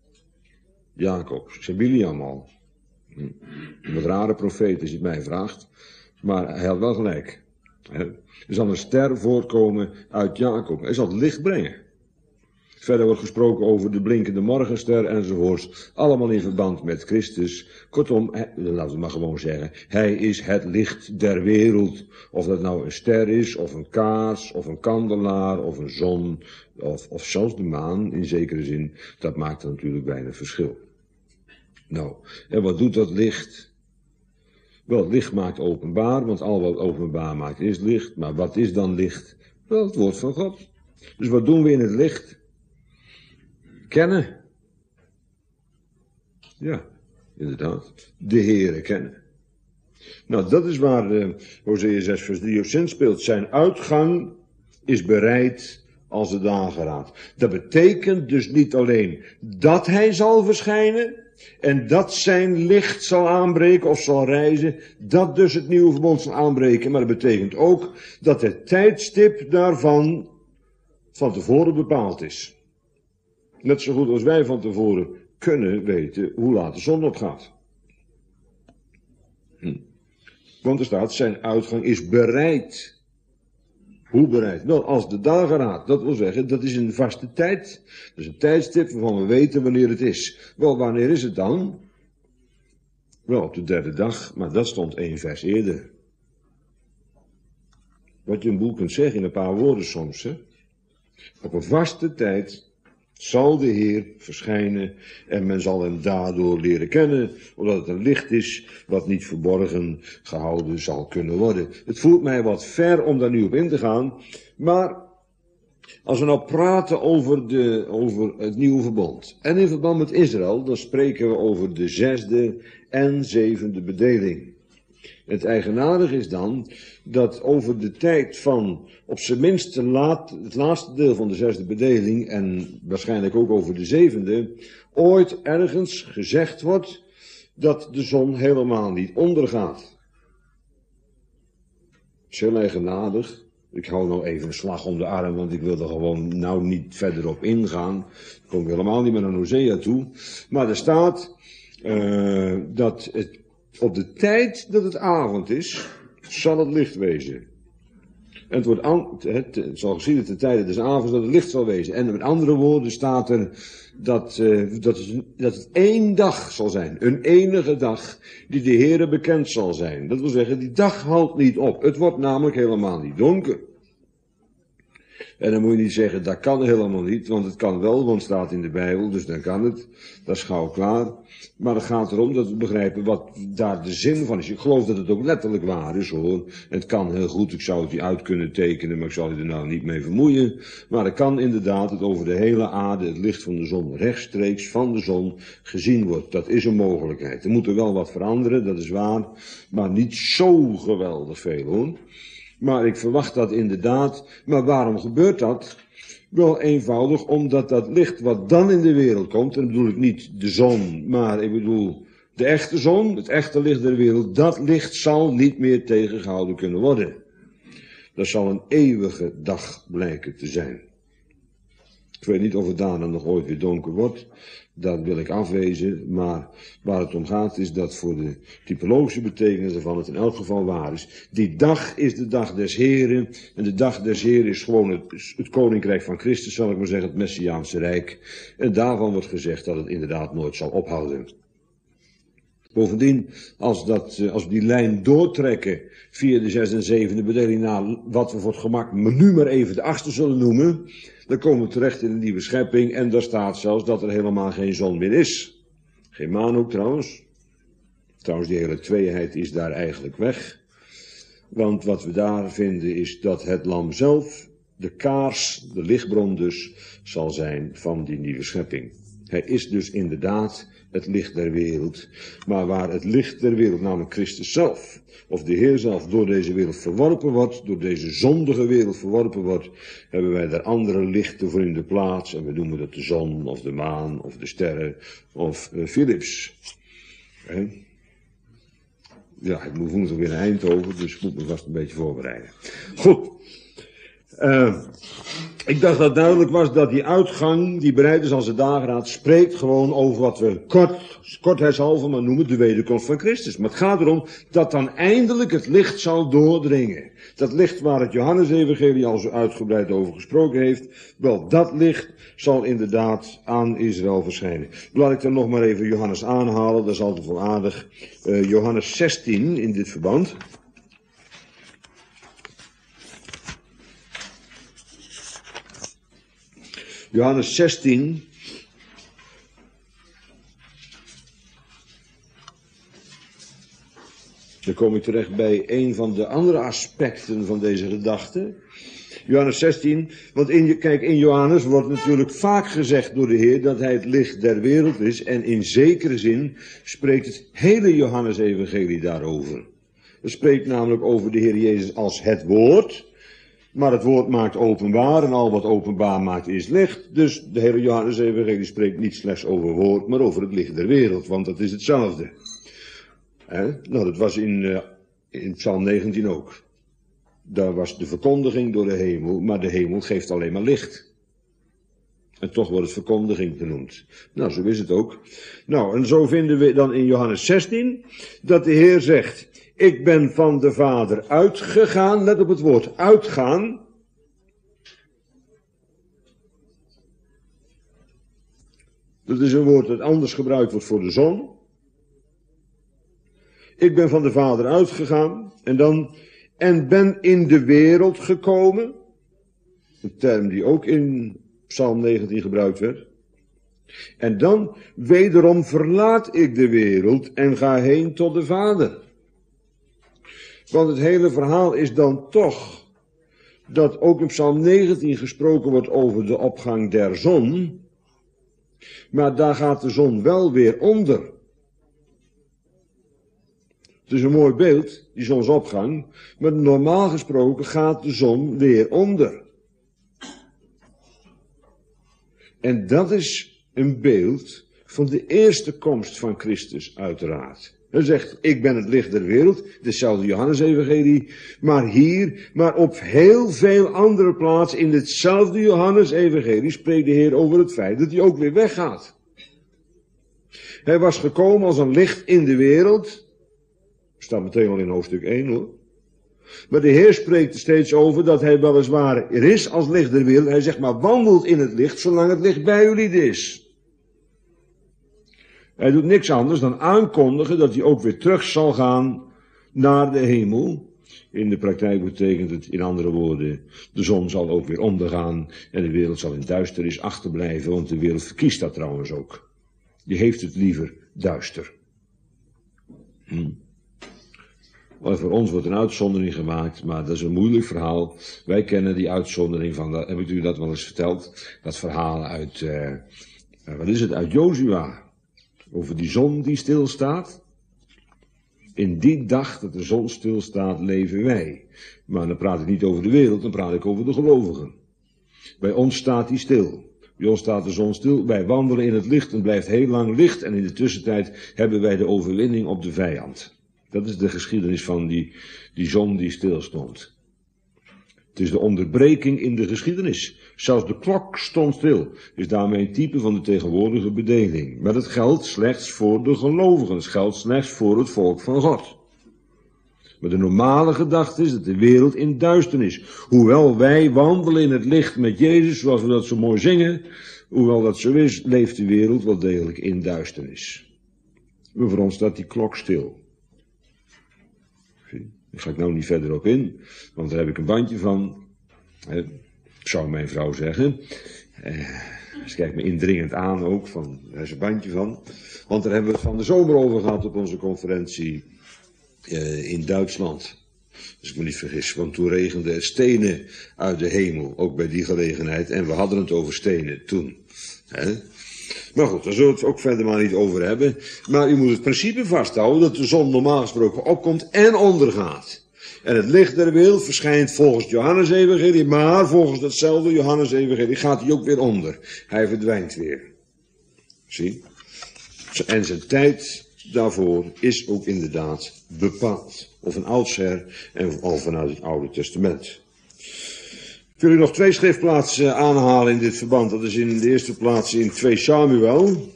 Jacob. Ik zei Biliam al. Wat rare profeet als je het mij vraagt. Maar hij had wel gelijk. Er zal een ster voortkomen uit Jacob. Hij zal het licht brengen. Verder wordt gesproken over de blinkende morgenster enzovoorts. Allemaal in verband met Christus. Kortom, laten we maar gewoon zeggen. Hij is het licht der wereld. Of dat nou een ster is, of een kaars, of een kandelaar, of een zon. Of zelfs de maan in zekere zin. Dat maakt er natuurlijk weinig verschil. Nou, en wat doet dat licht? Wel, het licht maakt openbaar, want al wat openbaar maakt is licht. Maar wat is dan licht? Wel, het woord van God. Dus wat doen we in het licht? Kennen. Ja, inderdaad. De Heere kennen. Nou, dat is waar Hosea 6 vers 3 op zin speelt. Zijn uitgang is bereid als de dageraad. Dat betekent dus niet alleen dat hij zal verschijnen en dat zijn licht zal aanbreken of zal reizen, dat dus het nieuwe verbond zal aanbreken, maar dat betekent ook dat het tijdstip daarvan van tevoren bepaald is. Net zo goed als wij van tevoren kunnen weten hoe laat de zon opgaat. Want er staat, zijn uitgang is bereid. Hoe bereid? Wel, als de dageraad. Dat wil zeggen, dat is een vaste tijd. Dat is een tijdstip waarvan we weten wanneer het is. Wel, wanneer is het dan? Wel, op de derde dag, maar dat stond 1 vers eerder. Wat je een boel kunt zeggen in een paar woorden soms, hè. Op een vaste tijd zal de Heer verschijnen en men zal hem daardoor leren kennen, omdat het een licht is wat niet verborgen gehouden zal kunnen worden. Het voert mij wat ver om daar nu op in te gaan, maar als we nou praten over het nieuwe verbond en in verband met Israël, dan spreken we over de 6e en 7e bedeling. Het eigenaardige is dan dat over de tijd van op zijn minst het laatste deel van de 6e bedeling en waarschijnlijk ook over de 7e ooit ergens gezegd wordt dat de zon helemaal niet ondergaat. Dat is heel eigenaardig. Ik hou nou even een slag om de arm, want ik wil er gewoon nou niet verder op ingaan. Ik kom helemaal niet meer naar Hosea toe. Maar er staat, dat het op de tijd dat het avond is, zal het licht wezen. En het zal geschieden te tijden des avonds dat het licht zal wezen. En met andere woorden staat er dat het één dag zal zijn. Een enige dag die de Heere bekend zal zijn. Dat wil zeggen, die dag houdt niet op. Het wordt namelijk helemaal niet donker. En dan moet je niet zeggen, dat kan helemaal niet, want het kan wel, want het staat in de Bijbel, dus dan kan het. Dat is gauw klaar. Maar het gaat erom dat we begrijpen wat daar de zin van is. Ik geloof dat het ook letterlijk waar is, hoor. Het kan heel goed, ik zou het je uit kunnen tekenen, maar ik zal je er nou niet mee vermoeien. Maar het kan inderdaad dat over de hele aarde het licht van de zon rechtstreeks van de zon gezien wordt. Dat is een mogelijkheid. Er moet er wel wat veranderen, dat is waar, maar niet zo geweldig veel, hoor. Maar ik verwacht dat inderdaad. Maar waarom gebeurt dat? Wel eenvoudig omdat dat licht wat dan in de wereld komt, en dan bedoel ik niet de zon, maar ik bedoel de echte zon, het echte licht der wereld, dat licht zal niet meer tegengehouden kunnen worden. Dat zal een eeuwige dag blijken te zijn. Ik weet niet of het daarna nog ooit weer donker wordt. Dat wil ik afwezen, maar waar het om gaat is dat voor de typologische betekenis ervan het in elk geval waar is. Die dag is de dag des Heren, en de dag des Heren is gewoon het koninkrijk van Christus, zal ik maar zeggen, het Messiaanse Rijk. En daarvan wordt gezegd dat het inderdaad nooit zal ophouden. Bovendien, als we die lijn doortrekken via de 6e en 7e bedeling naar wat we voor het gemak nu maar even de 8e zullen noemen, dan komen we terecht in een nieuwe schepping en daar staat zelfs dat er helemaal geen zon meer is. Geen maan ook trouwens. Trouwens, die hele tweeheid is daar eigenlijk weg. Want wat we daar vinden is dat het lam zelf, de kaars, de lichtbron dus, zal zijn van die nieuwe schepping. Hij is dus inderdaad het licht der wereld. Maar waar het licht der wereld, namelijk Christus zelf, of de Heer zelf, door deze wereld verworpen wordt, door deze zondige wereld verworpen wordt, hebben wij daar andere lichten voor in de plaats. En we noemen dat de zon, of de maan, of de sterren, of Philips. Ja, ik moet woensdag weer naar Eindhoven, dus ik moet me vast een beetje voorbereiden. Goed. Ik dacht dat duidelijk was dat die uitgang, die bereid is als de dageraad, spreekt gewoon over wat we kortheidshalve maar noemen de wederkomst van Christus. Maar het gaat erom dat dan eindelijk het licht zal doordringen. Dat licht waar het Johannes-evangelie al zo uitgebreid over gesproken heeft, wel dat licht zal inderdaad aan Israël verschijnen. Laat ik dan nog maar even Johannes aanhalen, dat is altijd wel aardig. Johannes 16 in dit verband. Johannes 16. Dan kom ik terecht bij een van de andere aspecten van deze gedachte. Johannes 16, want in Johannes wordt natuurlijk vaak gezegd door de Heer dat hij het licht der wereld is. En in zekere zin spreekt het hele Johannes-evangelie daarover. Het spreekt namelijk over de Heer Jezus als het woord. Maar het woord maakt openbaar en al wat openbaar maakt is licht. Dus de hele Johannes-evangelie spreekt niet slechts over woord, maar over het licht der wereld, want dat is hetzelfde. Nou, dat was in Psalm 19 ook. Daar was de verkondiging door de hemel, maar de hemel geeft alleen maar licht. En toch wordt het verkondiging genoemd. Nou, zo is het ook. Nou, en zo vinden we dan in Johannes 16 dat de Heer zegt: ik ben van de Vader uitgegaan, let op het woord, uitgaan. Dat is een woord dat anders gebruikt wordt voor de zon. Ik ben van de Vader uitgegaan en ben in de wereld gekomen. Een term die ook in Psalm 19 gebruikt werd. En dan wederom verlaat ik de wereld en ga heen tot de Vader. Want het hele verhaal is dan toch dat ook in Psalm 19 gesproken wordt over de opgang der zon. Maar daar gaat de zon wel weer onder. Het is een mooi beeld, die zonsopgang, maar normaal gesproken gaat de zon weer onder. En dat is een beeld van de eerste komst van Christus uiteraard. Hij zegt, ik ben het licht der wereld, dezelfde Johannes-evangelie, maar op heel veel andere plaatsen in hetzelfde Johannes-evangelie spreekt de Heer over het feit dat hij ook weer weggaat. Hij was gekomen als een licht in de wereld. Staat meteen al in hoofdstuk 1 hoor. Maar de Heer spreekt er steeds over dat hij weliswaar er is als licht der wereld. Hij zegt maar wandelt in het licht zolang het licht bij jullie is. Hij doet niks anders dan aankondigen dat hij ook weer terug zal gaan naar de hemel. In de praktijk betekent het in andere woorden, de zon zal ook weer ondergaan en de wereld zal in duisternis achterblijven, want de wereld verkiest dat trouwens ook. Die heeft het liever duister. Maar voor ons wordt een uitzondering gemaakt, maar dat is een moeilijk verhaal. Wij kennen die uitzondering van, heb ik u dat wel eens verteld, dat verhaal uit, uit Jozua. Over die zon die stilstaat. In die dag dat de zon stilstaat, leven wij. Maar dan praat ik niet over de wereld, dan praat ik over de gelovigen. Bij ons staat die stil. Bij ons staat de zon stil. Wij wandelen in het licht en blijft heel lang licht. En in de tussentijd hebben wij de overwinning op de vijand. Dat is de geschiedenis van die zon die stilstond. Het is de onderbreking in de geschiedenis. Zelfs de klok stond stil. Is daarmee een type van de tegenwoordige bedeling. Maar dat geldt slechts voor de gelovigen. Het geldt slechts voor het volk van God. Maar de normale gedachte is dat de wereld in duisternis. Hoewel wij wandelen in het licht met Jezus, zoals we dat zo mooi zingen. Hoewel dat zo is, leeft de wereld wel degelijk in duisternis. Maar voor ons staat die klok stil. Daar ga ik nou niet verder op in, want daar heb ik een bandje van. Zou mijn vrouw zeggen. Ze kijkt me indringend aan ook, daar is een bandje van. Want daar hebben we het van de zomer over gehad op onze conferentie in Duitsland. Als ik me niet vergis, want toen regende het stenen uit de hemel, ook bij die gelegenheid. En we hadden het over stenen toen. Maar goed, daar zullen we het ook verder maar niet over hebben. Maar u moet het principe vasthouden dat de zon normaal gesproken opkomt en ondergaat. En het licht der wereld verschijnt volgens het Johannes-evangelie, maar volgens datzelfde Johannes-evangelie gaat hij ook weer onder. Hij verdwijnt weer. Zie? En zijn tijd daarvoor is ook inderdaad bepaald. Of van oudsher en al vanuit het Oude Testament. Ik wil u nog 2 schriftplaatsen aanhalen in dit verband. Dat is in de eerste plaats in 2 Samuel.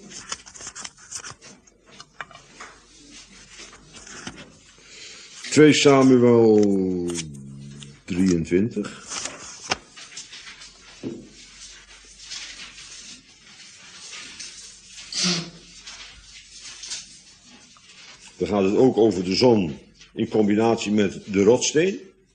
Twee Samuel 23. Dan gaat het ook over de zon in combinatie met de rotsteen.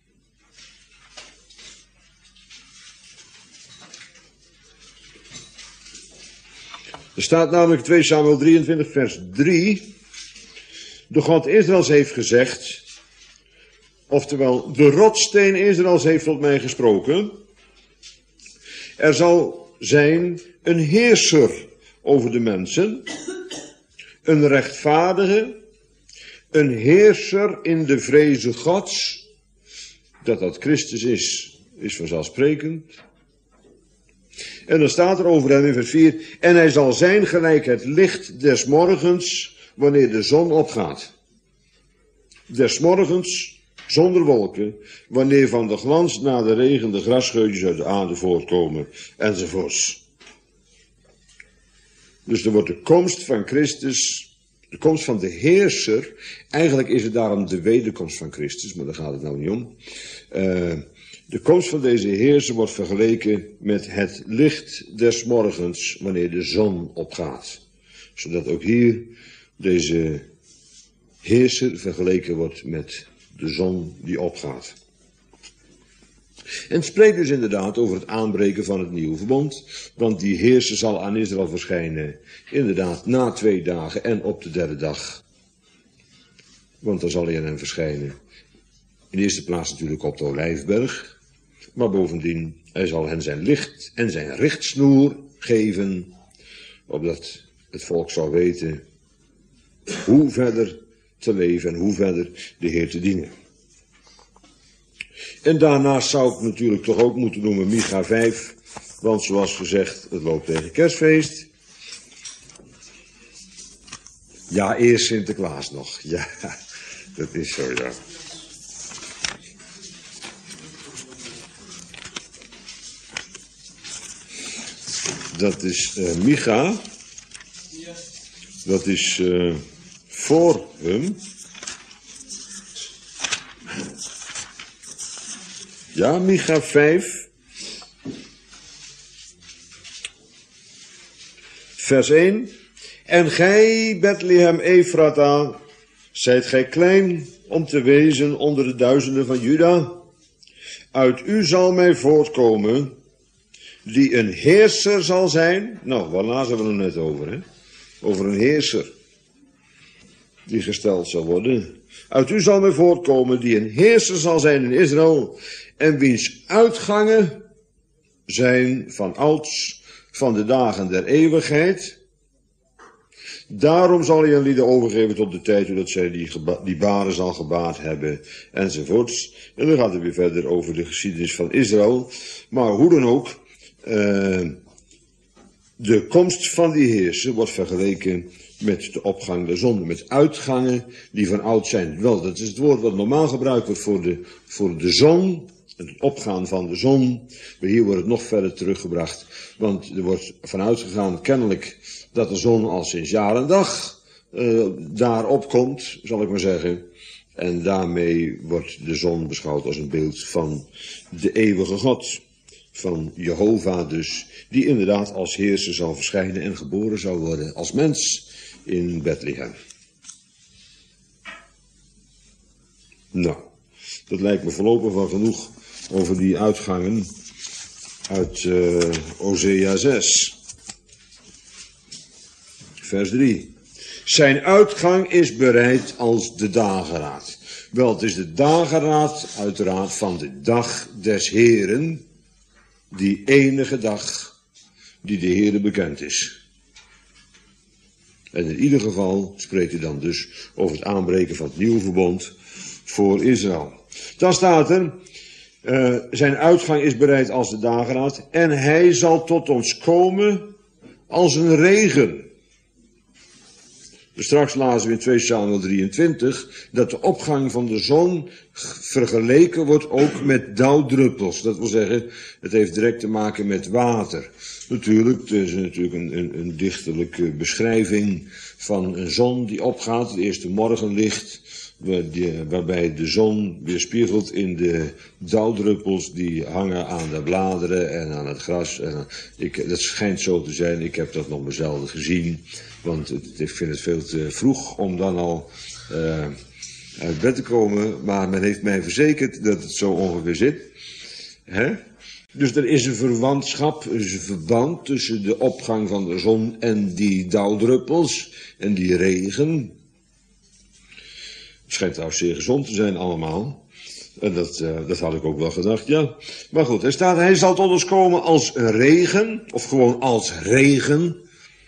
Er staat namelijk 2 Samuel 23 vers 3. De God Israëls heeft gezegd, oftewel de rotsteen Israëls heeft tot mij gesproken. Er zal zijn een heerser over de mensen, een rechtvaardige, een heerser in de vreze Gods. Dat Christus is vanzelfsprekend. En dan staat er over hem in vers 4, en hij zal zijn gelijk het licht des morgens, wanneer de zon opgaat. Des morgens, zonder wolken, wanneer van de glans na de regen de grasscheutjes uit de aarde voortkomen, enzovoorts. Dus er wordt de komst van Christus, de komst van de heerser, eigenlijk is het daarom de wederkomst van Christus, maar daar gaat het nou niet om. De komst van deze heerser wordt vergeleken met het licht des morgens wanneer de zon opgaat. Zodat ook hier deze heerser vergeleken wordt met de zon die opgaat. En het spreekt dus inderdaad over het aanbreken van het nieuwe verbond. Want die heerser zal aan Israël verschijnen inderdaad na 2 dagen en op de 3e dag. Want dan zal hij aan hen verschijnen. In de eerste plaats natuurlijk op de Olijfberg. Maar bovendien, hij zal hen zijn licht en zijn richtsnoer geven. Opdat het volk zal weten hoe verder te leven en hoe verder de Heer te dienen. En daarnaast zou ik natuurlijk toch ook moeten noemen Micha 5. Want zoals gezegd, het loopt tegen Kerstfeest. Ja, eerst Sinterklaas nog. Ja, dat is zo, ja. Dat is Micha. Dat is voor hem. Ja, Micha 5. Vers 1. En gij, Bethlehem Ephrata, zijt gij klein om te wezen onder de duizenden van Juda. Uit u zal mij voortkomen, die een heerser zal zijn. Nou, waar lazen we er net over, hè? Over een heerser, die gesteld zal worden. Uit u zal mij voortkomen, die een heerser zal zijn in Israël, en wiens uitgangen zijn van ouds, van de dagen der eeuwigheid. Daarom zal hij een lieden overgeven tot de tijd hoe dat zij die baren zal gebaard hebben, enzovoorts. En dan gaat het weer verder over de geschiedenis van Israël. Maar hoe dan ook, de komst van die heerser wordt vergeleken met de opgang der zon, met uitgangen die van oud zijn. Wel, dat is het woord wat normaal gebruikt wordt voor de zon, het opgaan van de zon. Maar hier wordt het nog verder teruggebracht, want er wordt vanuit gegaan kennelijk dat de zon al sinds jaar en dag daar opkomt, zal ik maar zeggen. En daarmee wordt de zon beschouwd als een beeld van de eeuwige God. Van Jehovah dus, die inderdaad als heerser zal verschijnen en geboren zal worden als mens in Bethlehem. Nou, dat lijkt me voorlopig wel genoeg over die uitgangen uit Hosea 6. Vers 3. Zijn uitgang is bereid als de dageraad. Wel, het is de dageraad uiteraard van de dag des Heren, die enige dag die de Heere bekend is. En in ieder geval spreekt hij dan dus over het aanbreken van het nieuwe verbond voor Israël. Dan staat er, zijn uitgang is bereid als de dageraad en hij zal tot ons komen als een regen. Straks lazen we in 2 Samuel 23 dat de opgang van de zon vergeleken wordt ook met dauwdruppels. Dat wil zeggen, het heeft direct te maken met water. Natuurlijk, het is natuurlijk een dichterlijke beschrijving van een zon die opgaat, het eerste morgenlicht, waarbij de zon weerspiegelt in de dauwdruppels die hangen aan de bladeren en aan het gras. Dat schijnt zo te zijn, ik heb dat nog maar zelden gezien, want ik vind het veel te vroeg om dan al uit bed te komen, maar men heeft mij verzekerd dat het zo ongeveer zit. Hè? Dus er is een verwantschap, er is een verband tussen de opgang van de zon en die dauwdruppels en die regen. Het schijnt trouwens zeer gezond te zijn allemaal. En dat had ik ook wel gedacht, ja. Maar goed, er staat, hij zal tot ons komen als een regen, of gewoon als regen.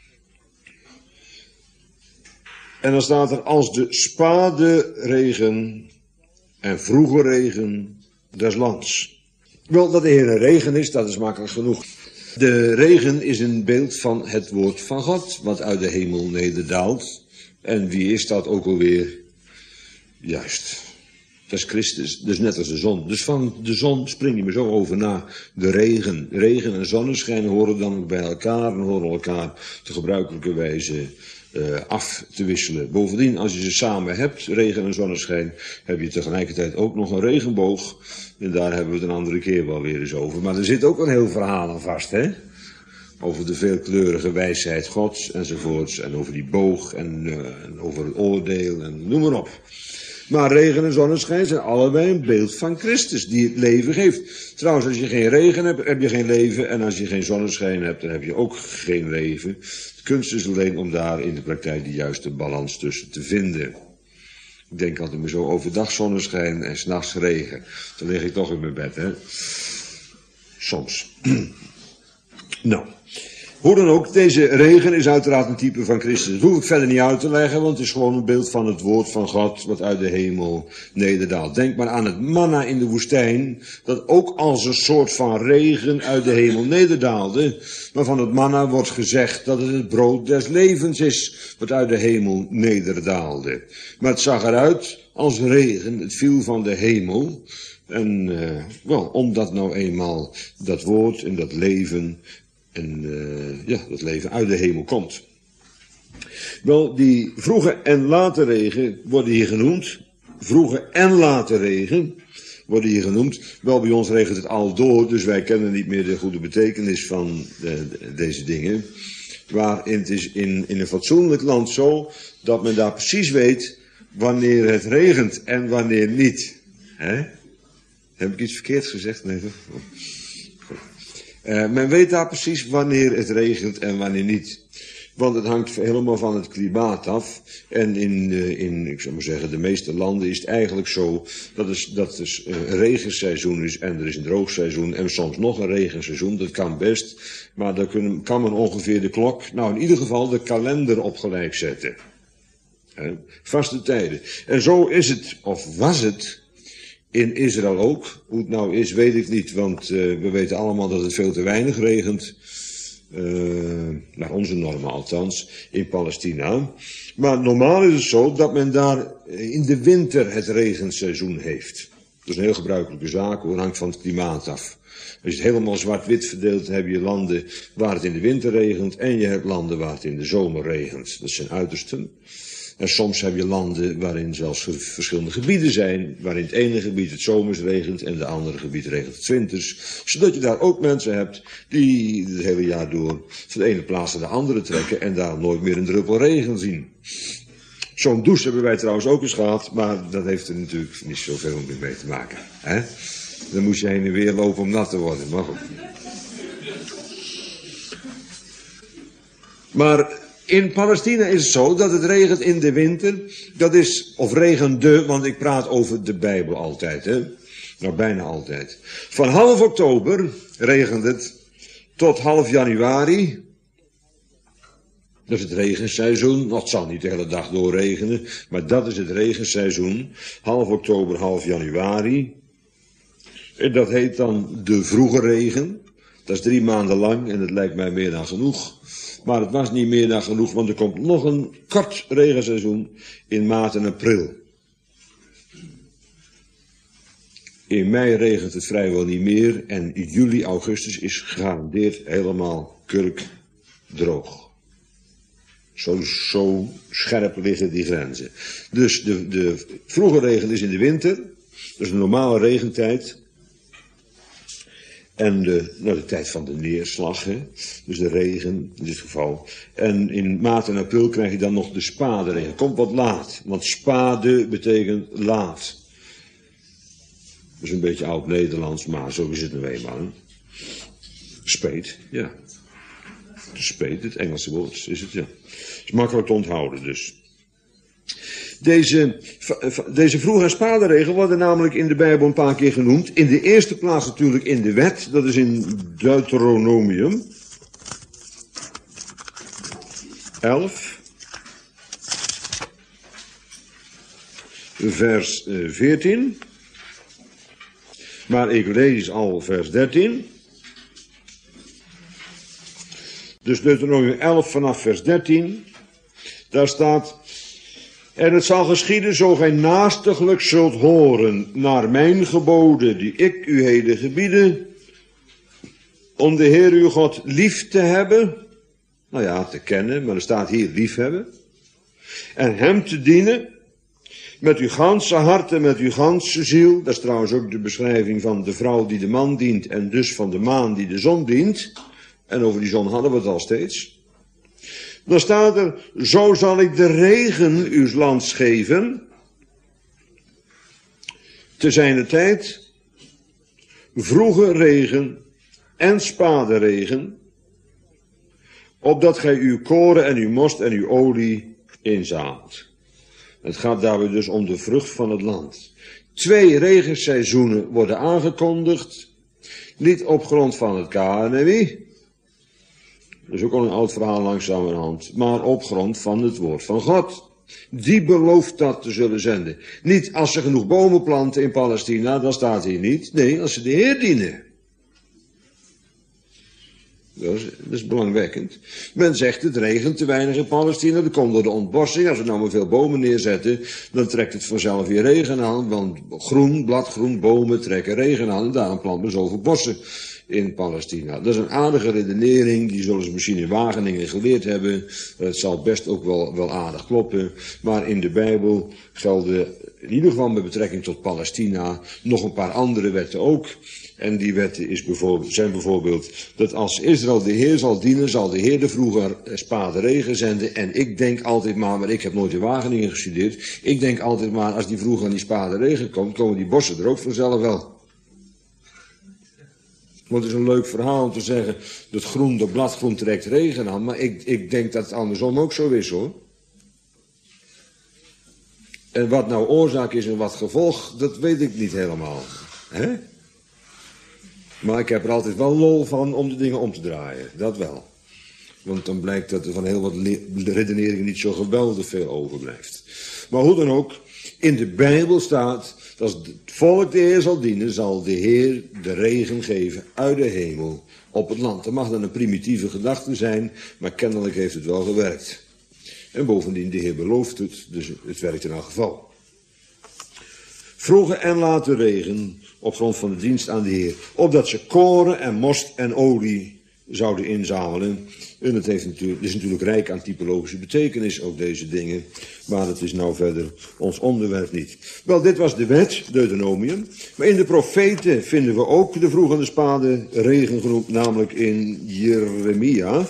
En dan staat er als de spade regen en vroege regen des lands. Wel, dat de Heer een regen is, dat is makkelijk genoeg. De regen is een beeld van het woord van God, wat uit de hemel nederdaalt. En wie is dat ook alweer? Juist, dat is Christus, dus net als de zon. Dus van de zon spring je me zo over naar de regen. Regen en zonneschijn horen dan bij elkaar en horen elkaar te gebruikelijke wijze af te wisselen. Bovendien, als je ze samen hebt, regen en zonneschijn, heb je tegelijkertijd ook nog een regenboog. En daar hebben we het een andere keer wel weer eens over. Maar er zit ook een heel verhaal aan vast, hè? Over de veelkleurige wijsheid Gods enzovoorts. En over die boog en over het oordeel en noem maar op. Maar regen en zonneschijn zijn allebei een beeld van Christus die het leven geeft. Trouwens, als je geen regen hebt, heb je geen leven. En als je geen zonneschijn hebt, dan heb je ook geen leven. De kunst is alleen om daar in de praktijk de juiste balans tussen te vinden. Ik denk altijd maar zo overdag zonneschijn en 's nachts regen. Dan lig ik toch in mijn bed, hè. Soms. Nou. Hoe dan ook, deze regen is uiteraard een type van Christus. Dat hoef ik verder niet uit te leggen, want het is gewoon een beeld van het woord van God wat uit de hemel nederdaalt. Denk maar aan het manna in de woestijn, dat ook als een soort van regen uit de hemel nederdaalde. Maar van het manna wordt gezegd dat het het brood des levens is wat uit de hemel nederdaalde. Maar het zag eruit als regen, het viel van de hemel. En wel, omdat nou eenmaal dat woord en dat leven... En dat leven uit de hemel komt. Wel, die vroege en late regen worden hier genoemd. Vroege en late regen worden hier genoemd. Wel, bij ons regent het al door, dus wij kennen niet meer de goede betekenis van deze dingen. Maar het is in een fatsoenlijk land zo dat men daar precies weet wanneer het regent en wanneer niet. Hè? Heb ik iets verkeerds gezegd? Nee, toch? Men weet daar precies wanneer het regent en wanneer niet. Want het hangt helemaal van het klimaat af. En ik zou maar zeggen, de meeste landen is het eigenlijk zo dat er een regenseizoen is en er is een droogseizoen en soms nog een regenseizoen. Dat kan best. Maar dan kan men ongeveer de klok, nou in ieder geval de kalender op gelijk zetten. Vaste tijden. En zo is het, of was het, in Israël ook. Hoe het nou is, weet ik niet, want we weten allemaal dat het veel te weinig regent. Naar onze normen althans, in Palestina. Maar normaal is het zo dat men daar in de winter het regenseizoen heeft. Dat is een heel gebruikelijke zaak, hoor, hangt van het klimaat af. Als je het helemaal zwart-wit verdeelt, heb je landen waar het in de winter regent en je hebt landen waar het in de zomer regent. Dat zijn uitersten. En soms heb je landen waarin zelfs verschillende gebieden zijn, waarin het ene gebied het zomers regent en het andere gebied regent het winters. Zodat je daar ook mensen hebt die het hele jaar door van de ene plaats naar de andere trekken en daar nooit meer een druppel regen zien. Zo'n douche hebben wij trouwens ook eens gehad, maar dat heeft er natuurlijk niet zoveel meer mee te maken. Hè? Dan moest je heen en weer lopen om nat te worden. Maar goed. Maar in Palestina is het zo dat het regent in de winter. Dat is, of regende, want ik praat over de Bijbel altijd, hè. Nou, bijna altijd. Van half oktober regent het tot half januari. Dat is het regenseizoen. Het zal niet de hele dag doorregenen, maar dat is het regenseizoen. Half oktober, half januari. En dat heet dan de vroege regen. Dat is 3 maanden lang en dat lijkt mij meer dan genoeg. Maar het was niet meer dan genoeg, want er komt nog een kort regenseizoen in maart en april. In mei regent het vrijwel niet meer en juli, augustus is gegarandeerd helemaal kurkdroog. Zo scherp liggen die grenzen. Dus de vroege regen is in de winter, dat is een normale regentijd. En de tijd van de neerslag, hè? Dus de regen in dit geval. En in maart en april krijg je dan nog de spaderegen. Komt wat laat, want spade betekent laat. Dat is een beetje oud-Nederlands, maar zo is het nou eenmaal. Hè? Speet, ja. Speet, het Engelse woord is het, ja. Het is makkelijk te onthouden dus. Deze vroege en spaderegen worden namelijk in de Bijbel een paar keer genoemd. In de eerste plaats natuurlijk in de wet, dat is in Deuteronomium 11, vers 14. Maar ik lees al vers 13. Dus Deuteronomium 11 vanaf vers 13. Daar staat: en het zal geschieden zo gij naastiglijk zult horen naar mijn geboden die ik u heden gebieden, om de Heer uw God lief te hebben, nou ja, te kennen, maar er staat hier liefhebben, en hem te dienen met uw ganse hart en met uw ganse ziel. Dat is trouwens ook de beschrijving van de vrouw die de man dient en dus van de maan die de zon dient. En over die zon hadden we het al steeds. Dan staat er: zo zal ik de regen uws lands geven, te zijner tijd, vroege regen en spaderegen, opdat gij uw koren en uw most en uw olie inzamelt. Het gaat daarbij dus om de vrucht van het land. 2 regenseizoenen worden aangekondigd, niet op grond van het KNMI. Dat is ook al een oud verhaal langzamerhand. Maar op grond van het woord van God. Die belooft dat te zullen zenden. Niet als ze genoeg bomen planten in Palestina, dan staat hier niet. Nee, als ze de Heer dienen. Dat is belangwekkend. Men zegt het regent te weinig in Palestina. Dat komt door de ontbossing. Als we nou maar veel bomen neerzetten, dan trekt het vanzelf weer regen aan. Want bladgroen bomen trekken regen aan. En daarom planten we zoveel bossen in Palestina. Dat is een aardige redenering, die zullen ze misschien in Wageningen geleerd hebben. Het zal best ook wel aardig kloppen. Maar in de Bijbel gelden, in ieder geval met betrekking tot Palestina, nog een paar andere wetten ook. En die wetten zijn bijvoorbeeld dat als Israël de Heer zal dienen, zal de Heer de vroege spade regen zenden. En ik denk altijd maar ik heb nooit in Wageningen gestudeerd, ik denk altijd maar, als die vroeg aan die spade regen komt, komen die bossen er ook vanzelf wel. Want het is een leuk verhaal om te zeggen, dat bladgroen trekt regen aan, maar ik denk dat het andersom ook zo is, hoor. En wat nou oorzaak is en wat gevolg, dat weet ik niet helemaal. Hè? Maar ik heb er altijd wel lol van om de dingen om te draaien, dat wel. Want dan blijkt dat er van heel wat redeneringen niet zo geweldig veel overblijft. Maar hoe dan ook, in de Bijbel staat, als het volk de Heer zal dienen, zal de Heer de regen geven uit de hemel op het land. Dat mag dan een primitieve gedachte zijn, maar kennelijk heeft het wel gewerkt. En bovendien, de Heer belooft het, dus het werkt in elk geval. Vroege en late regen op grond van de dienst aan de Heer, opdat ze koren en most en olie zouden inzamelen. En het is natuurlijk rijk aan typologische betekenis, ook deze dingen. Maar het is nou verder ons onderwerp niet. Wel, dit was de wet, Deuteronomium. Maar in de profeten vinden we ook de vroege en de spade regen genoemd, namelijk in Jeremia.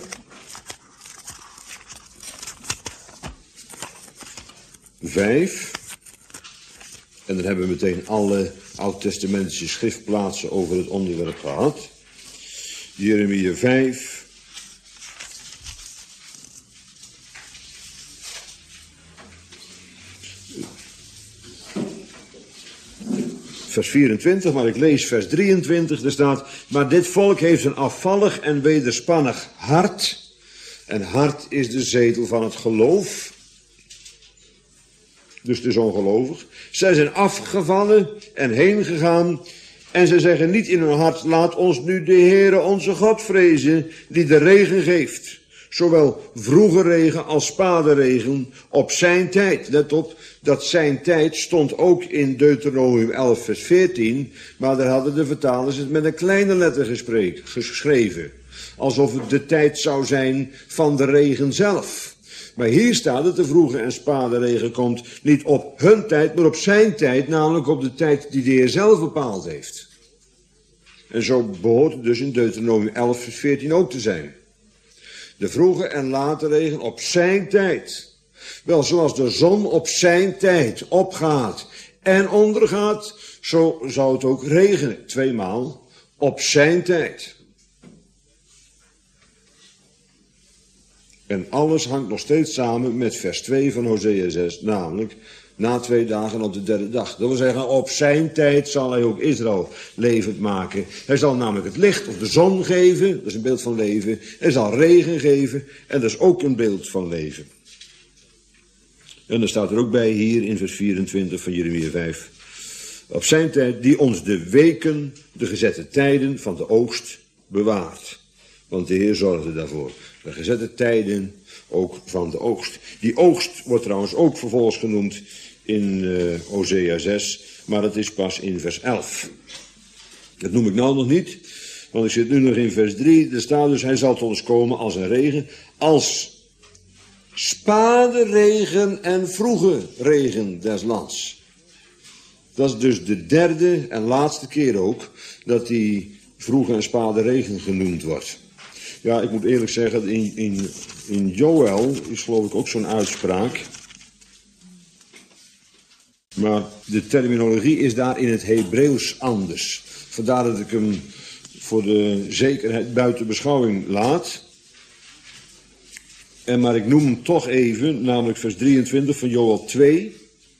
5. En dan hebben we meteen alle oud-testamentische schriftplaatsen over het onderwerp gehad. Jeremia 5. Vers 24, maar ik lees vers 23, er staat: maar dit volk heeft een afvallig en wederspannig hart. En hart is de zetel van het geloof. Dus het is ongelovig. Zij zijn afgevallen en heen gegaan. En zij zeggen niet in hun hart: laat ons nu de Heere onze God vrezen, die de regen geeft. Zowel vroege regen als spaderegen op zijn tijd. Let op, dat zijn tijd stond ook in Deuteronomium 11 vers 14. Maar daar hadden de vertalers het met een kleine letter geschreven. Alsof het de tijd zou zijn van de regen zelf. Maar hier staat dat de vroege en spaderegen komt niet op hun tijd, maar op zijn tijd. Namelijk op de tijd die de Heer zelf bepaald heeft. En zo behoort het dus in Deuteronomium 11 vers 14 ook te zijn. De vroege en late regen op zijn tijd. Wel, zoals de zon op zijn tijd opgaat en ondergaat, zo zou het ook regenen. 2 maal op zijn tijd. En alles hangt nog steeds samen met vers 2 van Hosea 6, namelijk na 2 dagen op de 3e dag. Dat wil zeggen, op zijn tijd zal hij ook Israël levend maken. Hij zal namelijk het licht of de zon geven, dat is een beeld van leven. Hij zal regen geven en dat is ook een beeld van leven. En er staat er ook bij hier in vers 24 van Jeremia 5. Op zijn tijd die ons de weken, de gezette tijden van de oogst bewaart. Want de Heer zorgde daarvoor. De gezette tijden ook van de oogst. Die oogst wordt trouwens ook vervolgens genoemd in Hosea 6. Maar dat is pas in vers 11. Dat noem ik nou nog niet. Want ik zit nu nog in vers 3. Er staat dus: hij zal tot ons komen als een regen. Als spaderegen en vroege regen des lands. Dat is dus de 3e en laatste keer ook dat die vroege en spaderegen genoemd wordt. Ja, ik moet eerlijk zeggen, in Joël is geloof ik ook zo'n uitspraak. Maar de terminologie is daar in het Hebreeuws anders. Vandaar dat ik hem voor de zekerheid buiten beschouwing laat. Maar ik noem hem toch even, namelijk vers 23 van Joël 2.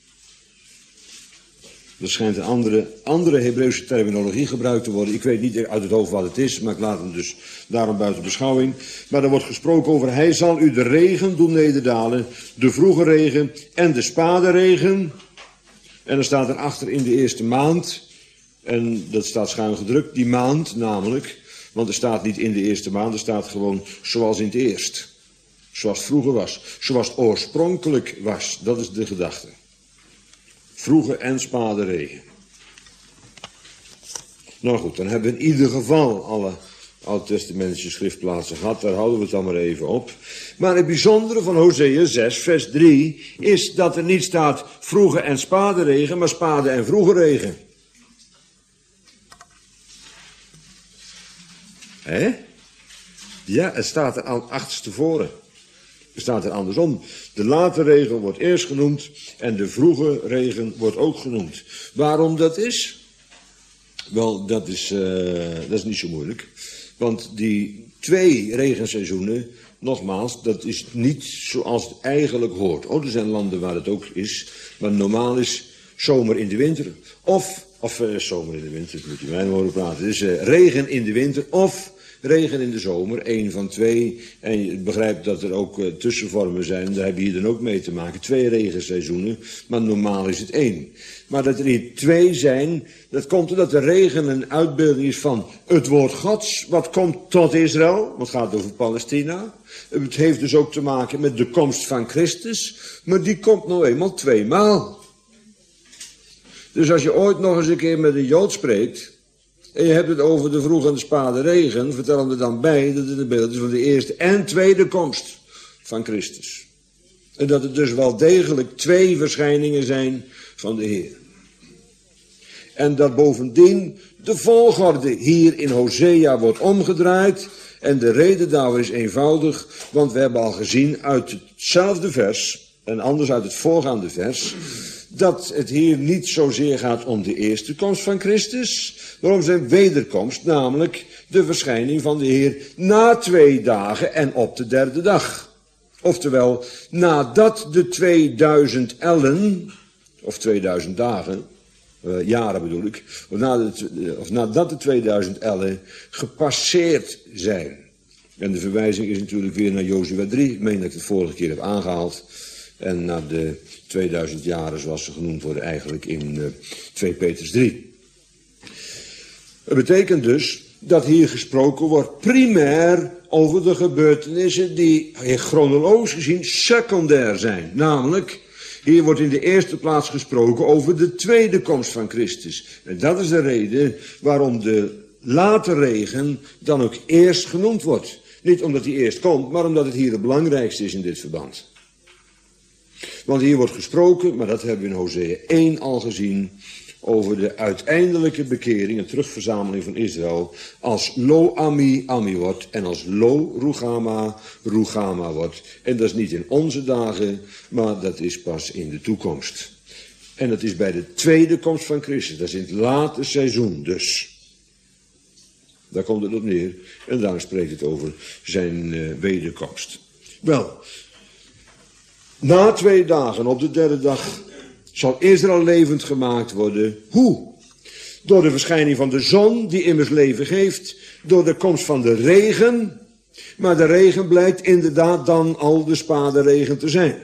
Er schijnt een andere Hebreeuwse terminologie gebruikt te worden. Ik weet niet uit het hoofd wat het is, maar ik laat hem dus daarom buiten beschouwing. Maar er wordt gesproken over: hij zal u de regen doen nederdalen, de vroege regen en de spaderegen. En er staat erachter in de eerste maand, en dat staat schuin gedrukt, die maand namelijk. Want er staat niet in de eerste maand, er staat gewoon zoals in het eerst. Zoals het vroeger was, zoals het oorspronkelijk was. Dat is de gedachte. Vroege en spaderegen. Nou goed, dan hebben we in ieder geval alle oud-testamentische schriftplaatsen gehad. Daar houden we het dan maar even op. Maar het bijzondere van Hosea 6, vers 3... is dat er niet staat vroege en spaderegen, maar spade en vroege regen. Hè? Ja, het staat er aan achterstevoren. Het staat er andersom. De late regen wordt eerst genoemd en de vroege regen wordt ook genoemd. Waarom dat is? Wel, dat is niet zo moeilijk. Want die 2 regenseizoenen, nogmaals, dat is niet zoals het eigenlijk hoort. Oh, er zijn landen waar het ook is. Maar normaal is zomer in de winter. Of zomer in de winter, dat moet je mij horen praten. Dus regen in de winter of regen in de zomer, 1 van 2. En je begrijpt dat er ook tussenvormen zijn. Daar heb je hier dan ook mee te maken. 2 regenseizoenen, maar normaal is het 1. Maar dat er hier 2 zijn, dat komt omdat de regen een uitbeelding is van het woord Gods. Wat komt tot Israël, wat gaat over Palestina. Het heeft dus ook te maken met de komst van Christus. Maar die komt nou eenmaal 2 maal. Dus als je ooit nog eens een keer met een Jood spreekt en je hebt het over de vroege en de spade regen, vertel hem er dan bij dat het een beeld is van de eerste en tweede komst van Christus. En dat het dus wel degelijk 2 verschijningen zijn van de Heer. En dat bovendien de volgorde hier in Hosea wordt omgedraaid. En de reden daarvoor is eenvoudig, want we hebben al gezien uit hetzelfde vers, en anders uit het voorgaande vers, dat het hier niet zozeer gaat om de eerste komst van Christus, maar om zijn wederkomst, namelijk de verschijning van de Heer na 2 dagen en op de 3e dag. Oftewel, nadat de 2000 ellen, of 2000 dagen, jaren bedoel ik, of nadat de 2000 ellen gepasseerd zijn. En de verwijzing is natuurlijk weer naar Jozua 3, ik meen dat ik het vorige keer heb aangehaald. En naar de 2000 jaren zoals ze genoemd worden eigenlijk in 2 Petrus 3. Het betekent dus dat hier gesproken wordt primair over de gebeurtenissen die chronologisch gezien secundair zijn. Namelijk, hier wordt in de eerste plaats gesproken over de tweede komst van Christus. En dat is de reden waarom de late regen dan ook eerst genoemd wordt. Niet omdat hij eerst komt, maar omdat het hier het belangrijkste is in dit verband. Want hier wordt gesproken, maar dat hebben we in Hosea 1 al gezien, over de uiteindelijke bekering en terugverzameling van Israël, als Lo Ami Ami wordt en als Lo Rugama Rugama wordt. En dat is niet in onze dagen, maar dat is pas in de toekomst. En dat is bij de tweede komst van Christus, dat is in het late seizoen dus. Daar komt het op neer en daar spreekt het over zijn wederkomst. Wel, na 2 dagen, op de 3e dag, zal Israël levend gemaakt worden. Hoe? Door de verschijning van de zon, die immers leven geeft. Door de komst van de regen. Maar de regen blijkt inderdaad dan al de spaderegen te zijn.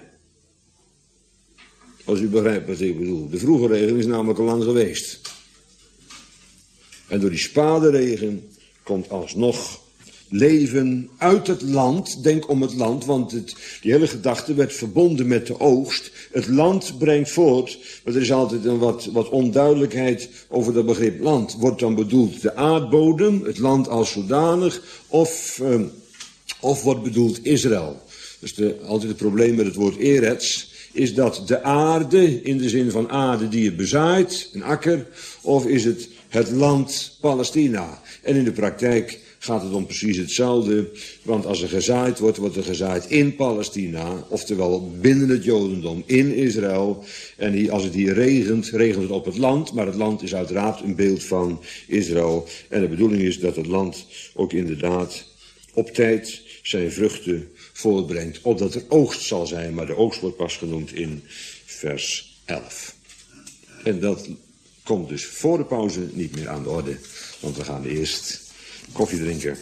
Als u begrijpt wat ik bedoel. De vroege regen is namelijk al lang geweest. En door die spaderegen komt alsnog leven uit het land. Denk om het land, want die hele gedachte werd verbonden met de oogst. Het land brengt voort, maar er is altijd een wat onduidelijkheid over dat begrip land. Wordt dan bedoeld de aardbodem, het land als zodanig, of wordt bedoeld Israël. Dus altijd het probleem met het woord Eretz is dat de aarde, in de zin van aarde die het bezaait, een akker, of is het land Palestina. En in de praktijk gaat het om precies hetzelfde, want als er gezaaid wordt, wordt er gezaaid in Palestina, oftewel binnen het Jodendom, in Israël. En als het hier regent, regent het op het land, maar het land is uiteraard een beeld van Israël. En de bedoeling is dat het land ook inderdaad op tijd zijn vruchten voortbrengt, opdat er oogst zal zijn, maar de oogst wordt pas genoemd in vers 11. En dat komt dus voor de pauze niet meer aan de orde, want we gaan eerst koffie drinken.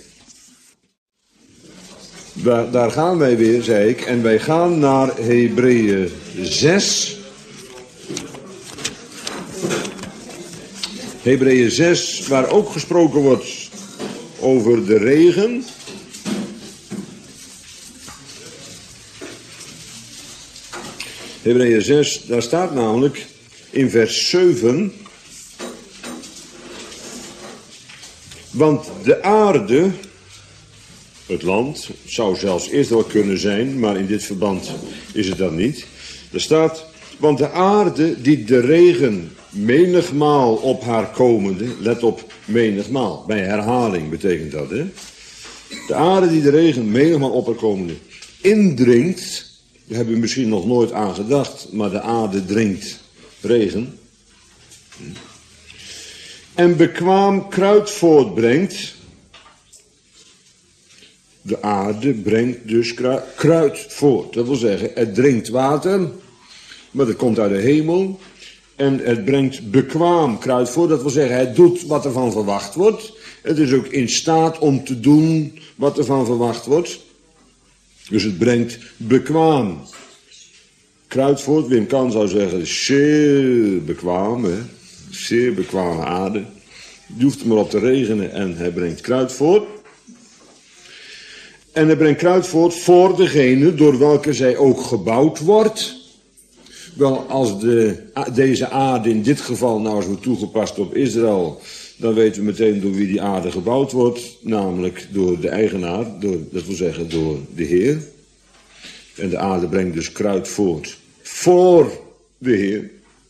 Daar gaan wij weer, zei ik. En wij gaan naar Hebreeën 6. Hebreeën 6, waar ook gesproken wordt over de regen. Hebreeën 6, daar staat namelijk in vers 7... Want de aarde, het land, zou zelfs Israël kunnen zijn, maar in dit verband is het dat niet. Er staat, want de aarde die de regen menigmaal op haar komende, let op menigmaal, bij herhaling betekent dat, hè. De aarde die de regen menigmaal op haar komende indringt, daar hebben we misschien nog nooit aan gedacht, maar de aarde drinkt regen. En bekwaam kruid voortbrengt. De aarde brengt dus kruid voort. Dat wil zeggen, het drinkt water, maar dat komt uit de hemel. En het brengt bekwaam kruid voort. Dat wil zeggen, het doet wat er van verwacht wordt. Het is ook in staat om te doen wat er van verwacht wordt. Dus het brengt bekwaam kruid voort. Wim Kan zou zeggen, zeer bekwaam, hè? Zeer bekwame aarde. Je hoeft er maar op te regenen en hij brengt kruid voort. En hij brengt kruid voort voor degene door welke zij ook gebouwd wordt. Wel, als deze aarde in dit geval nou eens wordt toegepast op Israël, dan weten we meteen door wie die aarde gebouwd wordt. Namelijk door de eigenaar, dat wil zeggen door de Heer. En de aarde brengt dus kruid voort voor de Heer.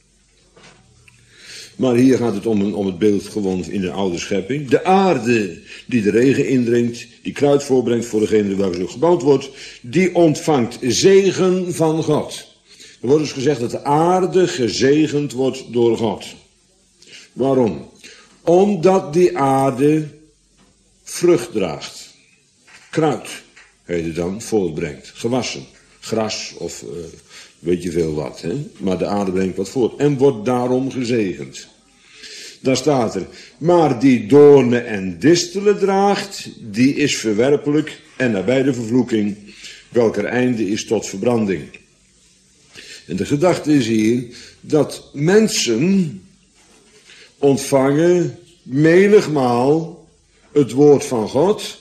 Maar hier gaat het om het beeld gewoon in de oude schepping. De aarde die de regen indringt, die kruid voorbrengt voor degene door welke zo gebouwd wordt, die ontvangt zegen van God. Er wordt dus gezegd dat de aarde gezegend wordt door God. Waarom? Omdat die aarde vrucht draagt. Kruid, heet het dan, voortbrengt. Gewassen, gras of weet je veel wat. Hè? Maar de aarde brengt wat voort en wordt daarom gezegend. Daar staat er, maar die doornen en distelen draagt, die is verwerpelijk en nabij de vervloeking, welker einde is tot verbranding. En de gedachte is hier dat mensen ontvangen menigmaal het woord van God.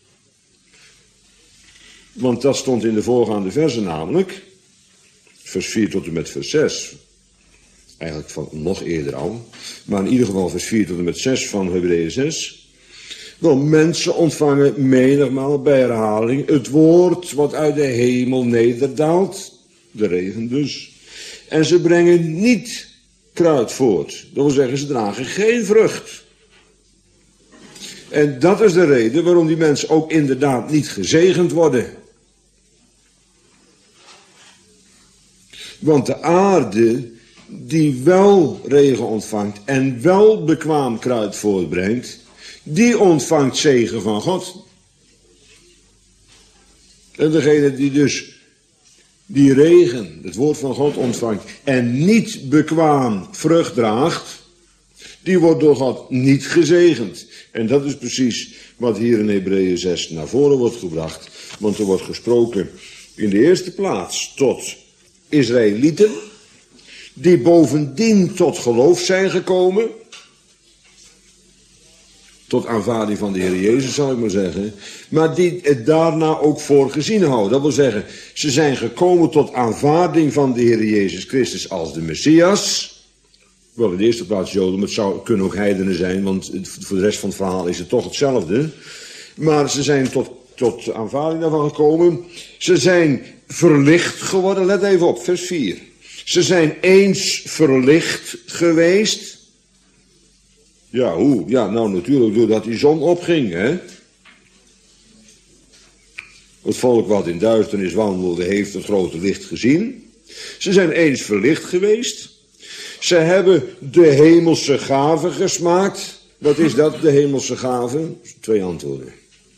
Want dat stond in de voorgaande versen namelijk, vers 4 tot en met vers 6. Eigenlijk van nog eerder al. Maar in ieder geval vers 4 tot en met 6 van Hebreeën 6. Wel, mensen ontvangen menigmaal bij herhaling het woord wat uit de hemel nederdaalt. De regen dus. En ze brengen niet kruid voort. Dat wil zeggen, ze dragen geen vrucht. En dat is de reden waarom die mensen ook inderdaad niet gezegend worden. Want de aarde die wel regen ontvangt en wel bekwaam kruid voortbrengt, die ontvangt zegen van God. En degene die dus die regen, het woord van God ontvangt en niet bekwaam vrucht draagt, die wordt door God niet gezegend. En dat is precies wat hier in Hebreeën 6 naar voren wordt gebracht. Want er wordt gesproken in de eerste plaats tot Israëlieten, die bovendien tot geloof zijn gekomen, tot aanvaarding van de Heer Jezus zou ik maar zeggen, maar die het daarna ook voor gezien houden. Dat wil zeggen, ze zijn gekomen tot aanvaarding van de Heer Jezus Christus als de Messias. Wel in de eerste plaats Joden, maar het zou kunnen ook heidenen zijn, want voor de rest van het verhaal is het toch hetzelfde. Maar ze zijn tot aanvaarding daarvan gekomen. Ze zijn verlicht geworden, let even op, vers 4. Ze zijn eens verlicht geweest. Ja, hoe? Ja, nou natuurlijk doordat die zon opging, hè. Het volk wat in duisternis wandelde heeft het grote licht gezien. Ze zijn eens verlicht geweest. Ze hebben de hemelse gave gesmaakt. Wat is dat, de hemelse gave? 2 antwoorden.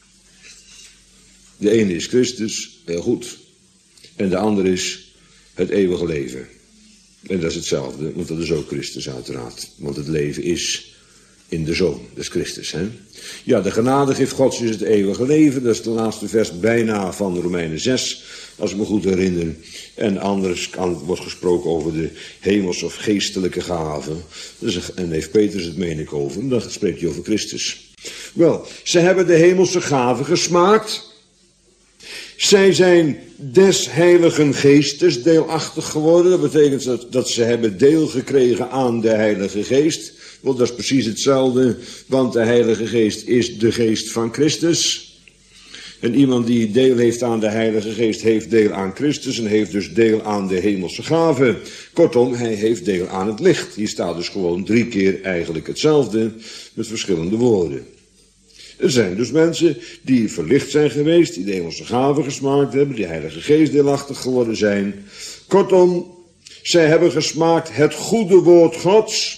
De ene is Christus, heel goed. En de andere is het eeuwige leven. En dat is hetzelfde, want dat is ook Christus uiteraard. Want het leven is in de Zoon, dat is Christus. Hè? Ja, de genadegift Gods is het eeuwige leven. Dat is de laatste vers bijna van Romeinen 6, als ik me goed herinner. En anders wordt gesproken over de hemelse of geestelijke gaven. Dus, en heeft Petrus het meen ik over. Dan spreekt hij over Christus. Wel, ze hebben de hemelse gaven gesmaakt. Zij zijn des Heiligen Geestes deelachtig geworden. Dat betekent dat ze hebben deel gekregen aan de Heilige Geest. Want dat is precies hetzelfde, want de Heilige Geest is de geest van Christus. En iemand die deel heeft aan de Heilige Geest heeft deel aan Christus en heeft dus deel aan de hemelse gaven. Kortom, hij heeft deel aan het licht. Hier staat dus gewoon 3 keer eigenlijk hetzelfde met verschillende woorden. Er zijn dus mensen die verlicht zijn geweest, die de hemelse gaven gesmaakt hebben, die Heilige Geest deelachtig geworden zijn. Kortom, zij hebben gesmaakt het goede woord Gods.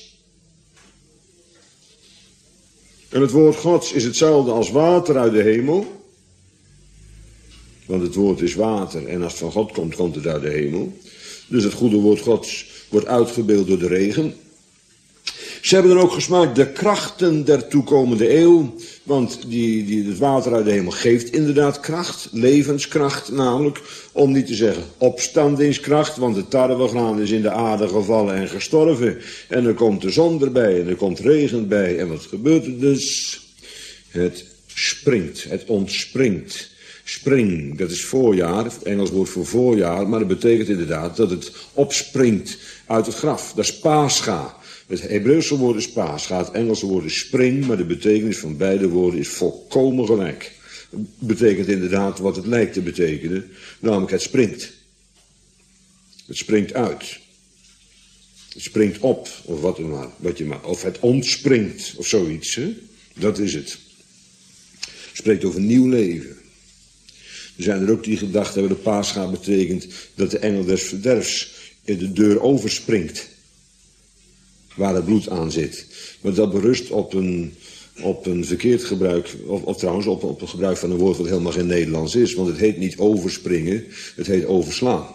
En het woord Gods is hetzelfde als water uit de hemel. Want het woord is water en als het van God komt, komt het uit de hemel. Dus het goede woord Gods wordt uitgebeeld door de regen. Ze hebben dan ook gesmaakt de krachten der toekomende eeuw. Want het water uit de hemel geeft inderdaad kracht, levenskracht namelijk. Om niet te zeggen opstandingskracht, want de tarwegraan is in de aarde gevallen en gestorven. En er komt de zon erbij en er komt regen bij. En wat gebeurt er dus? Het springt, het ontspringt. Spring, dat is voorjaar, het Engels woord voor voorjaar, maar dat betekent inderdaad dat het opspringt uit het graf. Dat is Pascha. Het Hebreeuwse woord is Pascha, het Engelse woord is spring, maar de betekenis van beide woorden is volkomen gelijk. Het betekent inderdaad wat het lijkt te betekenen, namelijk het springt. Het springt uit. Het springt op, of wat je maar, of het ontspringt, of zoiets. Hè? Dat is het. Het spreekt over nieuw leven. Er zijn er ook die gedacht hebben dat Pascha betekent dat de engel des verderfs in de deur overspringt. Waar het bloed aan zit. Maar dat berust op een verkeerd gebruik, of trouwens op het gebruik van een woord wat helemaal geen Nederlands is. Want het heet niet overspringen, het heet overslaan.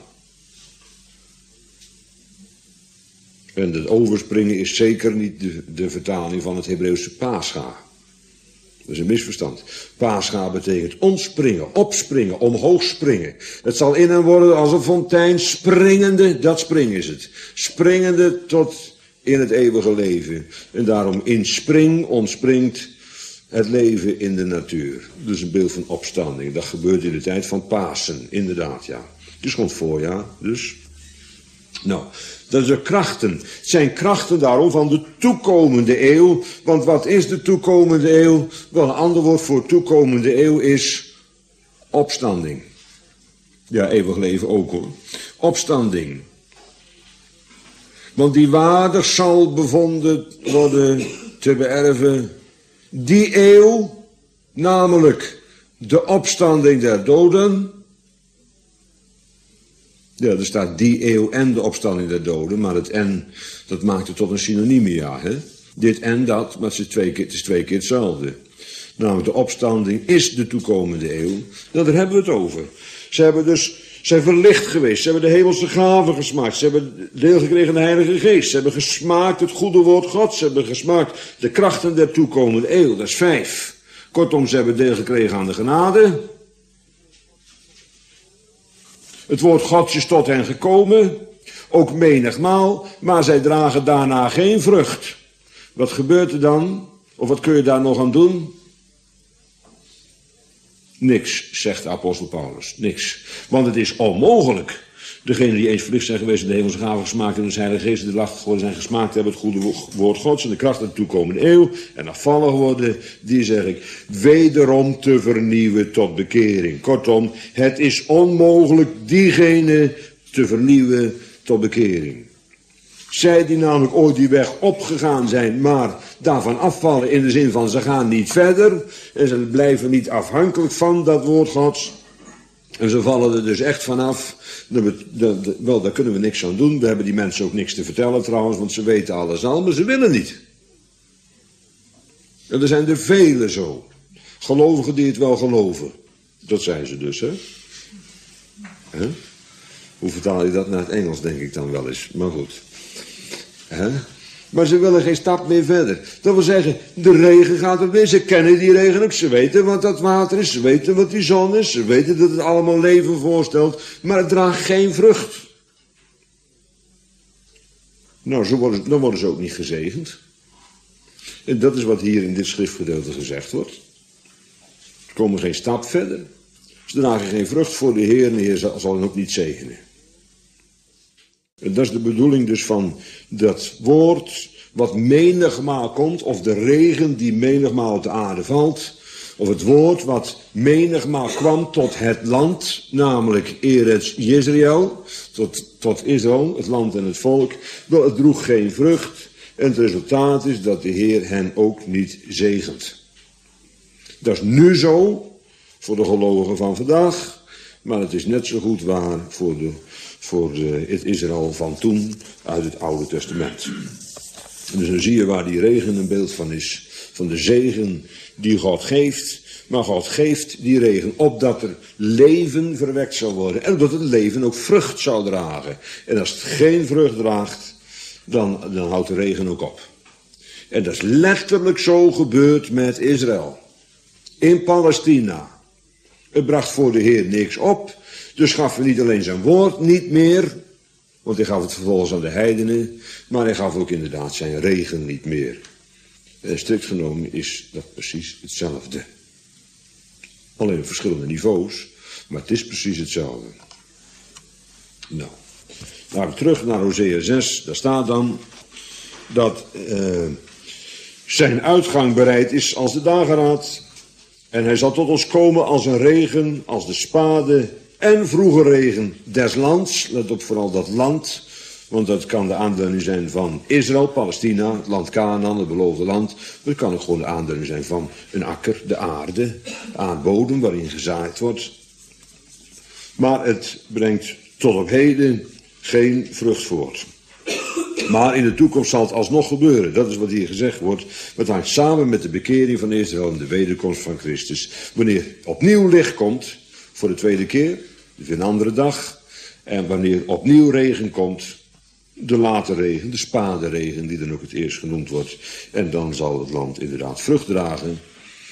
En het overspringen is zeker niet de vertaling van het Hebreeuwse Pascha. Dat is een misverstand. Pascha betekent ontspringen, opspringen, omhoog springen. Het zal in hem worden als een fontein, springende, dat spring is het. Springende tot in het eeuwige leven. En daarom in spring ontspringt het leven in de natuur. Dus een beeld van opstanding. Dat gebeurt in de tijd van Pasen, inderdaad, ja. Het is gewoon voorjaar, dus. Nou, dat zijn krachten. Het zijn krachten daarom van de toekomende eeuw. Want wat is de toekomende eeuw? Wel, een ander woord voor toekomende eeuw is opstanding. Ja, eeuwig leven ook hoor. Opstanding. Want die waardig zal bevonden worden te beërven die eeuw, namelijk de opstanding der doden. Ja, er staat die eeuw en de opstanding der doden, maar het en, dat maakt het tot een synoniemia, hè? Dit en dat, maar het is 2 keer hetzelfde. Namelijk de opstanding is de toekomende eeuw. Nou, daar hebben we het over. Ze zijn verlicht geweest, ze hebben de hemelse gaven gesmaakt, ze hebben deel gekregen aan de Heilige Geest, ze hebben gesmaakt het goede woord Gods, ze hebben gesmaakt de krachten der toekomende eeuw, dat is 5. Kortom, ze hebben deel gekregen aan de genade. Het woord Gods is tot hen gekomen, ook menigmaal, maar zij dragen daarna geen vrucht. Wat gebeurt er dan? Of wat kun je daar nog aan doen? Niks, zegt de apostel Paulus, niks. Want het is onmogelijk. Degenen die eens verlicht zijn geweest en de hemelse gaven gesmaakt en de Heilige Geest die lachtig geworden zijn gesmaakt hebben, het goede woord Gods en de kracht van de toekomende eeuw en afvallig worden, die zeg ik, wederom te vernieuwen tot bekering. Kortom, het is onmogelijk diegene te vernieuwen tot bekering. Zij die namelijk ooit die weg opgegaan zijn, maar daarvan afvallen in de zin van ze gaan niet verder en ze blijven niet afhankelijk van dat woord Gods. En ze vallen er dus echt vanaf. Wel, daar kunnen we niks aan doen. We hebben die mensen ook niks te vertellen trouwens, want ze weten alles al, maar ze willen niet. En er zijn er velen zo. Gelovigen die het wel geloven. Dat zijn ze dus, hè? Hoe vertaal je dat naar het Engels, denk ik dan wel eens. Maar goed. Maar ze willen geen stap meer verder. Dat wil zeggen, de regen gaat er weer. Ze kennen die regen ook. Ze weten wat dat water is. Ze weten wat die zon is. Ze weten dat het allemaal leven voorstelt. Maar het draagt geen vrucht. Nou, dan worden ze ook niet gezegend. En dat is wat hier in dit schriftgedeelte gezegd wordt. Ze komen geen stap verder. Ze dragen geen vrucht voor de Heer en de Heer zal hen ook niet zegenen. En dat is de bedoeling dus van dat woord wat menigmaal komt, of de regen die menigmaal op de aarde valt, of het woord wat menigmaal kwam tot het land, namelijk Eretz Jezreel, tot Israël, het land en het volk. Wel, het droeg geen vrucht en het resultaat is dat de Heer hen ook niet zegent. Dat is nu zo voor de gelovigen van vandaag, maar het is net zo goed waar voor het Israël van toen uit het Oude Testament. En dus dan zie je waar die regen een beeld van is, van de zegen die God geeft. Maar God geeft die regen opdat er leven verwekt zal worden en opdat het leven ook vrucht zal dragen. En als het geen vrucht draagt, dan houdt de regen ook op. En dat is letterlijk zo gebeurd met Israël. In Palestina. Het bracht voor de Heer niks op. Dus gaf hij niet alleen zijn woord niet meer. Want hij gaf het vervolgens aan de heidenen. Maar hij gaf ook inderdaad zijn regen niet meer. En strikt genomen is dat precies hetzelfde. Alleen op verschillende niveaus. Maar het is precies hetzelfde. Nou. Nou, terug naar Hosea 6. Daar staat dan dat zijn uitgang bereid is als de dageraad. En hij zal tot ons komen als een regen, als de spade en vroege regen des lands. Let op vooral dat land, want dat kan de aanduiding zijn van Israël, Palestina, het land Canaan, het beloofde land. Dat kan ook gewoon de aanduiding zijn van een akker, de aarde, de aardbodem waarin gezaaid wordt. Maar het brengt tot op heden geen vrucht voort. Maar in de toekomst zal het alsnog gebeuren. Dat is wat hier gezegd wordt. Het hangt samen met de bekering van Israël en de wederkomst van Christus. Wanneer opnieuw licht komt, voor de tweede keer, dus een andere dag. En wanneer opnieuw regen komt, de late regen, de spaderegen, die dan ook het eerst genoemd wordt. En dan zal het land inderdaad vrucht dragen.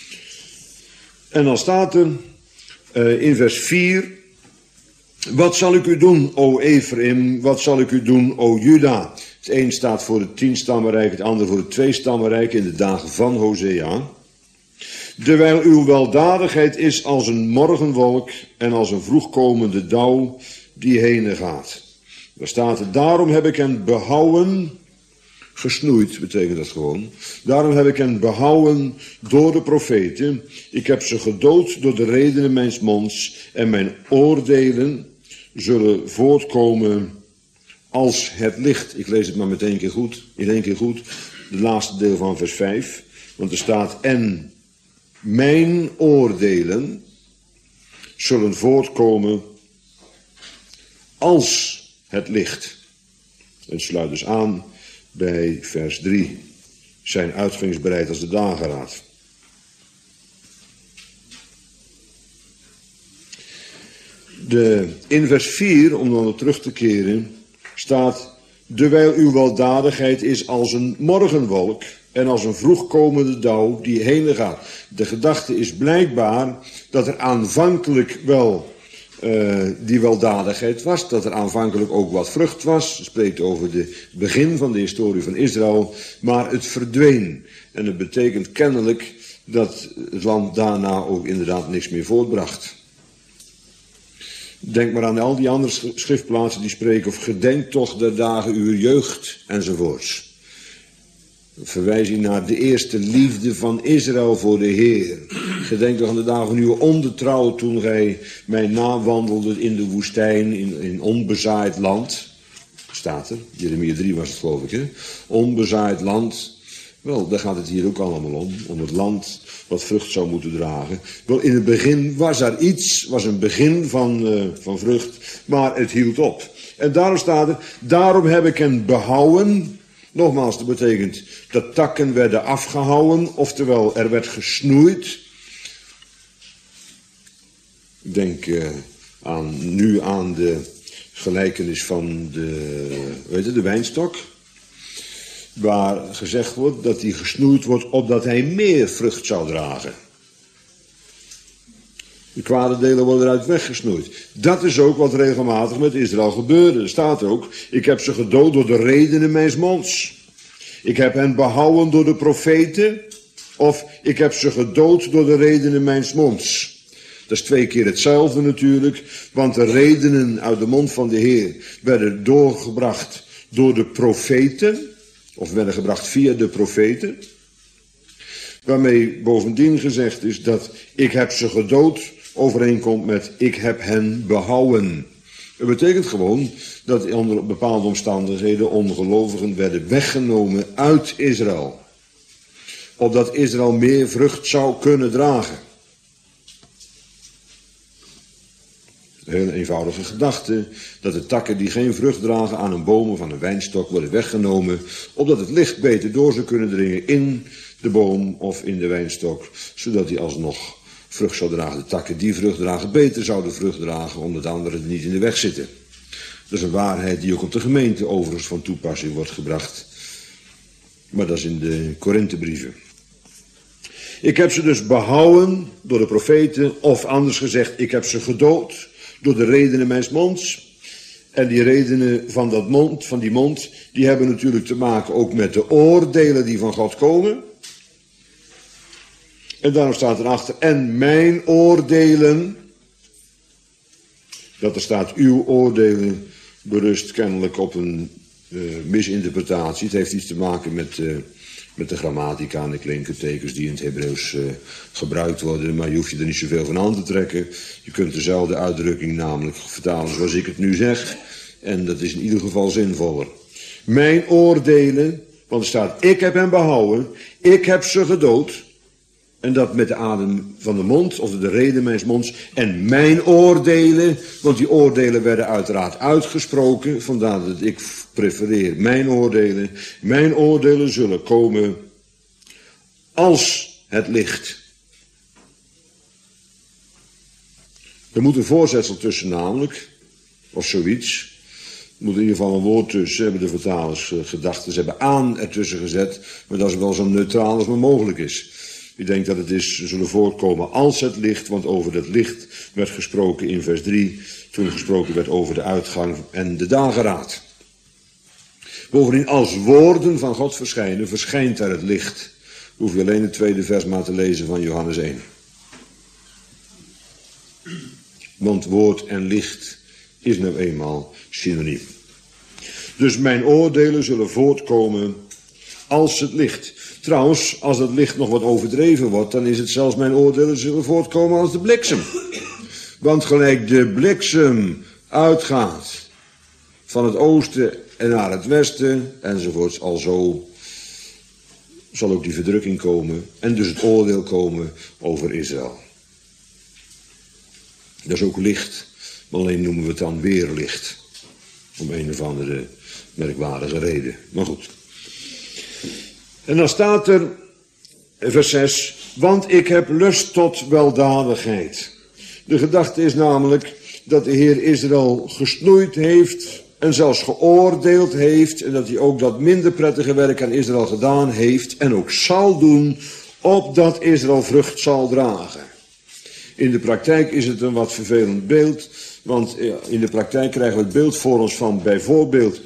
En dan staat er in vers 4... Wat zal ik u doen, o Ephraim? Wat zal ik u doen, o Juda? Het een staat voor het 10-stammenrijk, het ander voor het 2-stammenrijk in de dagen van Hosea. Terwijl uw weldadigheid is als een morgenwolk en als een vroegkomende dauw die heen gaat. Daar staat het, daarom heb ik hen behouden, gesnoeid betekent dat gewoon. Daarom heb ik hen behouden door de profeten. Ik heb ze gedood door de redenen mijns monds en mijn oordelen zullen voortkomen als het licht. Ik lees het maar in één keer goed. Het laatste deel van vers 5. Want er staat, en mijn oordelen zullen voortkomen als het licht. Het sluit dus aan bij vers 3. Zijn uitgangsbereid als de dageraad. In vers 4, om dan terug te keren, staat, terwijl uw weldadigheid is als een morgenwolk en als een vroegkomende dauw die heen gaat. De gedachte is blijkbaar dat er aanvankelijk wel die weldadigheid was, dat er aanvankelijk ook wat vrucht was. Het spreekt over het begin van de historie van Israël, maar het verdween. En het betekent kennelijk dat het land daarna ook inderdaad niks meer voortbracht. Denk maar aan al die andere schriftplaatsen die spreken, of gedenk toch de dagen uw jeugd enzovoorts. Verwijzing naar de eerste liefde van Israël voor de Heer. Gedenk toch aan de dagen van uw ondertrouw toen gij mij nawandelde in de woestijn, in onbezaaid land. Staat er, Jeremia 3 was het geloof ik, hè? Onbezaaid land. Wel, daar gaat het hier ook allemaal om het land wat vrucht zou moeten dragen. Wel, in het begin was er iets, was een begin van vrucht, maar het hield op. En daarom staat er, daarom heb ik hen behouden. Nogmaals, dat betekent dat takken werden afgehouwen, oftewel er werd gesnoeid. Ik denk nu aan de gelijkenis van de wijnstok. Waar gezegd wordt dat hij gesnoeid wordt opdat hij meer vrucht zou dragen. De kwade delen worden eruit weggesnoeid. Dat is ook wat regelmatig met Israël gebeurde. Er staat ook, ik heb ze gedood door de redenen mijns monds. Ik heb hen behouden door de profeten. Of ik heb ze gedood door de redenen mijns monds. Dat is 2 keer hetzelfde natuurlijk. Want de redenen uit de mond van de Heer werden doorgebracht door de profeten. of werden gebracht via de profeten. Waarmee bovendien gezegd is dat ik heb ze gedood overeenkomt met ik heb hen behouden. Het betekent gewoon dat onder bepaalde omstandigheden ongelovigen werden weggenomen uit Israël. Opdat Israël meer vrucht zou kunnen dragen. Een hele eenvoudige gedachte, dat de takken die geen vrucht dragen aan een boom of aan een wijnstok worden weggenomen, opdat het licht beter door zou kunnen dringen in de boom of in de wijnstok, zodat die alsnog vrucht zou dragen. De takken die vrucht dragen beter zouden vrucht dragen, omdat anderen niet in de weg zitten. Dat is een waarheid die ook op de gemeente overigens van toepassing wordt gebracht. Maar dat is in de Korinthebrieven. Ik heb ze dus behouden door de profeten, of anders gezegd, ik heb ze gedood door de redenen mijns monds. En die redenen van die mond, die hebben natuurlijk te maken ook met de oordelen die van God komen. En daarom staat erachter, en mijn oordelen, dat er staat uw oordelen, berust kennelijk op een misinterpretatie. Het heeft iets te maken met de grammatica en de klinkertekens die in het Hebreeuws gebruikt worden. Maar je hoeft je er niet zoveel van aan te trekken. Je kunt dezelfde uitdrukking namelijk vertalen zoals ik het nu zeg. En dat is in ieder geval zinvoller. Mijn oordelen, want er staat, ik heb hen behouden, ik heb ze gedood. En dat met de adem van de mond, of de reden mijns monds. En mijn oordelen, want die oordelen werden uiteraard uitgesproken. Vandaar dat ik prefereer mijn oordelen. Mijn oordelen zullen komen als het licht. Er moet een voorzetsel tussen namelijk, of zoiets. Er moet in ieder geval een woord tussen, hebben de vertalers gedacht. Ze hebben aan ertussen gezet, maar dat is wel zo neutraal als maar mogelijk is. Ik denk dat het is zullen voortkomen als het licht, want over het licht werd gesproken in vers 3, toen gesproken werd over de uitgang en de dageraad. Bovendien, als woorden van God verschijnen, verschijnt daar het licht. Hoef je alleen het tweede vers maar te lezen van Johannes 1. Want woord en licht is nou eenmaal synoniem. Dus mijn oordelen zullen voortkomen als het licht. Trouwens, als het licht nog wat overdreven wordt, dan is het zelfs mijn oordelen zullen voortkomen als de bliksem. Want gelijk de bliksem uitgaat van het oosten en naar het westen, enzovoorts, alzo zal ook die verdrukking komen en dus het oordeel komen over Israël. Dat is ook licht, maar alleen noemen we het dan weer licht. Om een of andere merkwaardige reden. Maar goed. En dan staat er, vers 6, want ik heb lust tot weldadigheid. De gedachte is namelijk dat de Heer Israël gesnoeid heeft en zelfs geoordeeld heeft. En dat hij ook dat minder prettige werk aan Israël gedaan heeft en ook zal doen, opdat Israël vrucht zal dragen. In de praktijk is het een wat vervelend beeld, want in de praktijk krijgen we het beeld voor ons van bijvoorbeeld,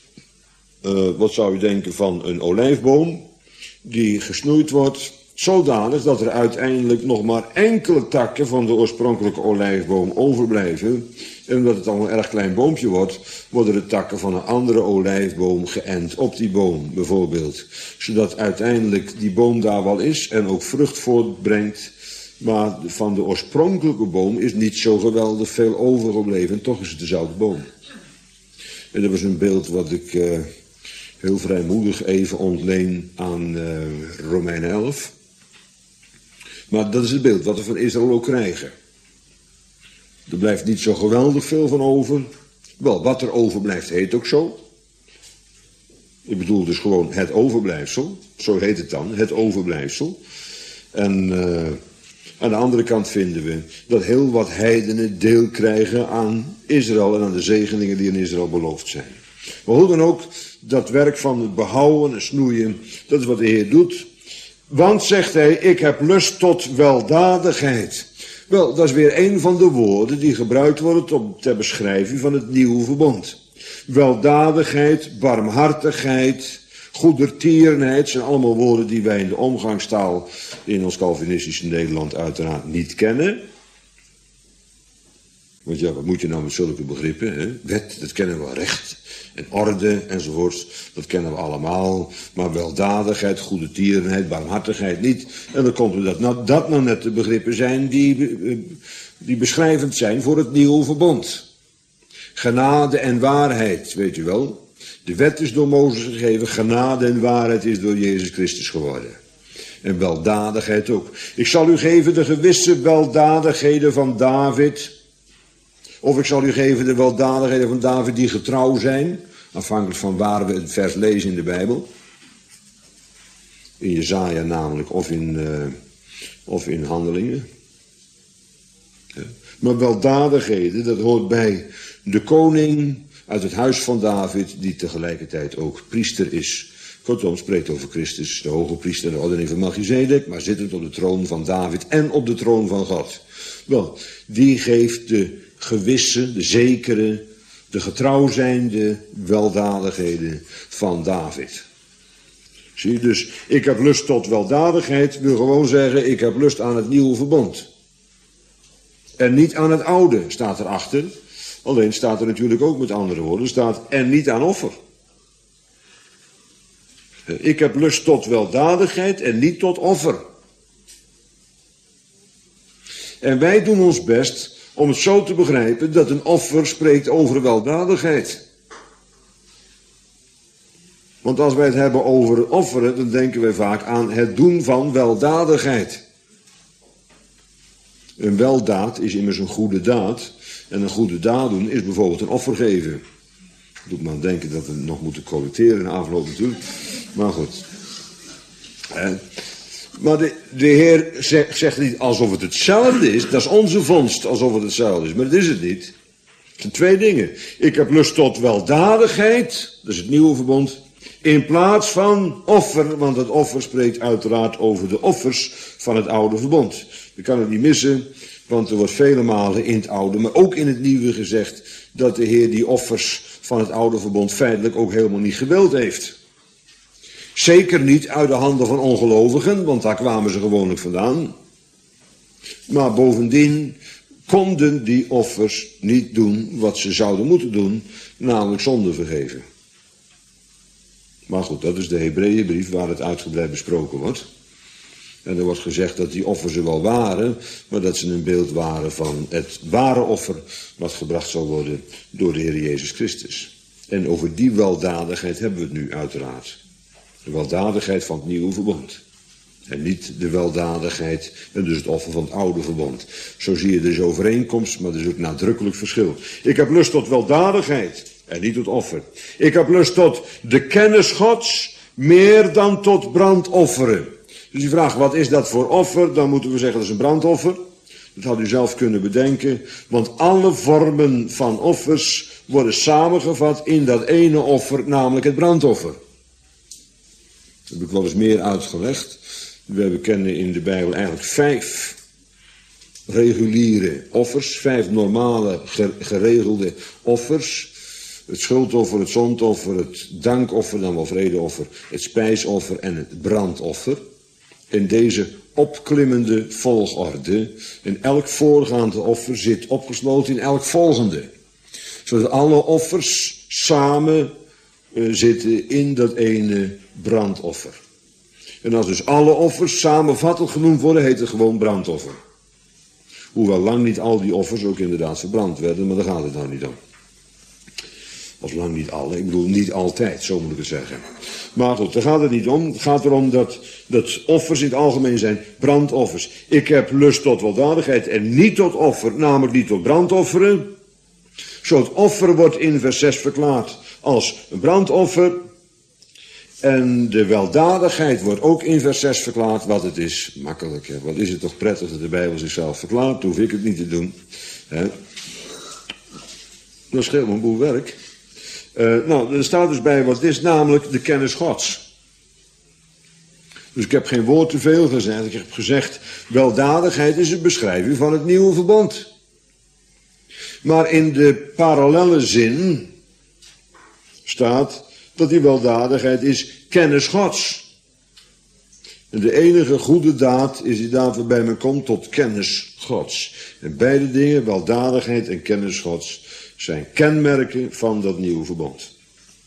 wat zou u denken van een olijfboom, die gesnoeid wordt, zodanig dat er uiteindelijk nog maar enkele takken van de oorspronkelijke olijfboom overblijven. En omdat het al een erg klein boompje wordt, worden de takken van een andere olijfboom geënt op die boom, bijvoorbeeld. Zodat uiteindelijk die boom daar wel is en ook vrucht voortbrengt. Maar van de oorspronkelijke boom is niet zo geweldig veel overgebleven. En toch is het dezelfde boom. En dat was een beeld wat ik heel vrijmoedig even ontleen aan Romeinen 11. Maar dat is het beeld wat we van Israël ook krijgen. Er blijft niet zo geweldig veel van over. Wel, wat er overblijft heet ook zo. Ik bedoel dus gewoon het overblijfsel. Zo heet het dan, het overblijfsel. En aan de andere kant vinden we dat heel wat heidenen deel krijgen aan Israël en aan de zegeningen die in Israël beloofd zijn. Maar hoe dan ook, dat werk van het behouden en snoeien, dat is wat de Heer doet. Want, zegt hij, ik heb lust tot weldadigheid. Wel, dat is weer een van de woorden die gebruikt worden ter beschrijving van het nieuwe verbond. Weldadigheid, barmhartigheid, goedertierenheid zijn allemaal woorden die wij in de omgangstaal in ons Calvinistische Nederland uiteraard niet kennen. Want ja, wat moet je nou met zulke begrippen? Hè? Wet, dat kennen we wel, recht en orde enzovoort. Dat kennen we allemaal. Maar weldadigheid, goede tierenheid, barmhartigheid niet. En dan komt het dat nou net de begrippen zijn die beschrijvend zijn voor het nieuwe verbond. Genade en waarheid, weet u wel. De wet is door Mozes gegeven, genade en waarheid is door Jezus Christus geworden. En weldadigheid ook. Ik zal u geven de gewisse weldadigheden van David. Of ik zal u geven de weldadigheden van David die getrouw zijn. Afhankelijk van waar we het vers lezen in de Bijbel. In Jesaja namelijk, of in Handelingen. Maar weldadigheden, dat hoort bij de koning uit het huis van David, die tegelijkertijd ook priester is. Kortom, spreekt over Christus, de hoge priester, de ordening van Melchizedek, maar zittend op de troon van David en op de troon van God. Wel, die geeft de gewisse, de zekere, de getrouw zijnde weldadigheden van David. Zie je, dus ik heb lust tot weldadigheid, wil gewoon zeggen, ik heb lust aan het nieuwe verbond. En niet aan het oude, staat erachter. Alleen staat er natuurlijk ook met andere woorden, staat en niet aan offer. Ik heb lust tot weldadigheid en niet tot offer. En wij doen ons best om het zo te begrijpen dat een offer spreekt over weldadigheid. Want als wij het hebben over offeren, dan denken wij vaak aan het doen van weldadigheid. Een weldaad is immers een goede daad. En een goede daad doen is bijvoorbeeld een offer geven. Dat doet me aan denken dat we nog moeten collecteren in de afloop natuurlijk. Maar goed. Maar de Heer zegt niet alsof het hetzelfde is. Dat is onze vondst, alsof het hetzelfde is. Maar dat is het niet. Het zijn twee dingen. Ik heb lust tot weldadigheid. Dat is het nieuwe verbond. In plaats van offer. Want het offer spreekt uiteraard over de offers van het oude verbond. Je kan het niet missen. Want er wordt vele malen in het oude, maar ook in het nieuwe gezegd, dat de Heer die offers van het oude verbond feitelijk ook helemaal niet gewild heeft. Zeker niet uit de handen van ongelovigen, want daar kwamen ze gewoonlijk vandaan. Maar bovendien konden die offers niet doen wat ze zouden moeten doen, namelijk zonde vergeven. Maar goed, dat is de Hebreeënbrief waar het uitgebreid besproken wordt. En er wordt gezegd dat die offers er wel waren, maar dat ze een beeld waren van het ware offer wat gebracht zal worden door de Heer Jezus Christus. En over die weldadigheid hebben we het nu uiteraard. De weldadigheid van het nieuwe verbond. En niet de weldadigheid en dus het offer van het oude verbond. Zo zie je dus overeenkomst, maar er is ook nadrukkelijk verschil. Ik heb lust tot weldadigheid en niet tot offer. Ik heb lust tot de kennis Gods meer dan tot brandofferen. Dus die vraag, wat is dat voor offer? Dan moeten we zeggen, dat is een brandoffer. Dat had u zelf kunnen bedenken. Want alle vormen van offers worden samengevat in dat ene offer, namelijk het brandoffer. Dat heb ik wel eens meer uitgelegd. We kennen in de Bijbel eigenlijk 5 reguliere offers. 5 normale, geregelde offers. Het schuldoffer, het zondoffer, het dankoffer, dan wel vredeoffer, het spijsoffer en het brandoffer. In deze opklimmende volgorde. En elk voorgaande offer zit opgesloten in elk volgende. Zodat alle offers samen zitten in dat ene brandoffer. En als dus alle offers samenvattend genoemd worden, heet het gewoon brandoffer. Hoewel lang niet al die offers ook inderdaad verbrand werden, maar daar gaat het nou niet om. Als lang niet alle, ik bedoel niet altijd, zo moet ik het zeggen. Maar goed, daar gaat het niet om. Het gaat erom dat offers in het algemeen zijn brandoffers. Ik heb lust tot weldadigheid en niet tot offer, namelijk niet tot brandofferen. Zo het offer wordt in vers 6 verklaard als een brandoffer. En de weldadigheid wordt ook in vers 6 verklaard wat het is. Makkelijk, hè? Wat is het toch prettig dat de Bijbel zichzelf verklaart, hoef ik het niet te doen. Hè? Dat scheelt me een boel werk. Nou, er staat dus bij wat het is, namelijk de kennis Gods. Dus ik heb geen woord te veel gezegd. Ik heb gezegd, weldadigheid is een beschrijving van het nieuwe verbond. Maar in de parallelle zin staat dat die weldadigheid is kennis Gods. En de enige goede daad is die daad waarbij men komt tot kennis Gods. En beide dingen, weldadigheid en kennis Gods, zijn kenmerken van dat nieuwe verbond.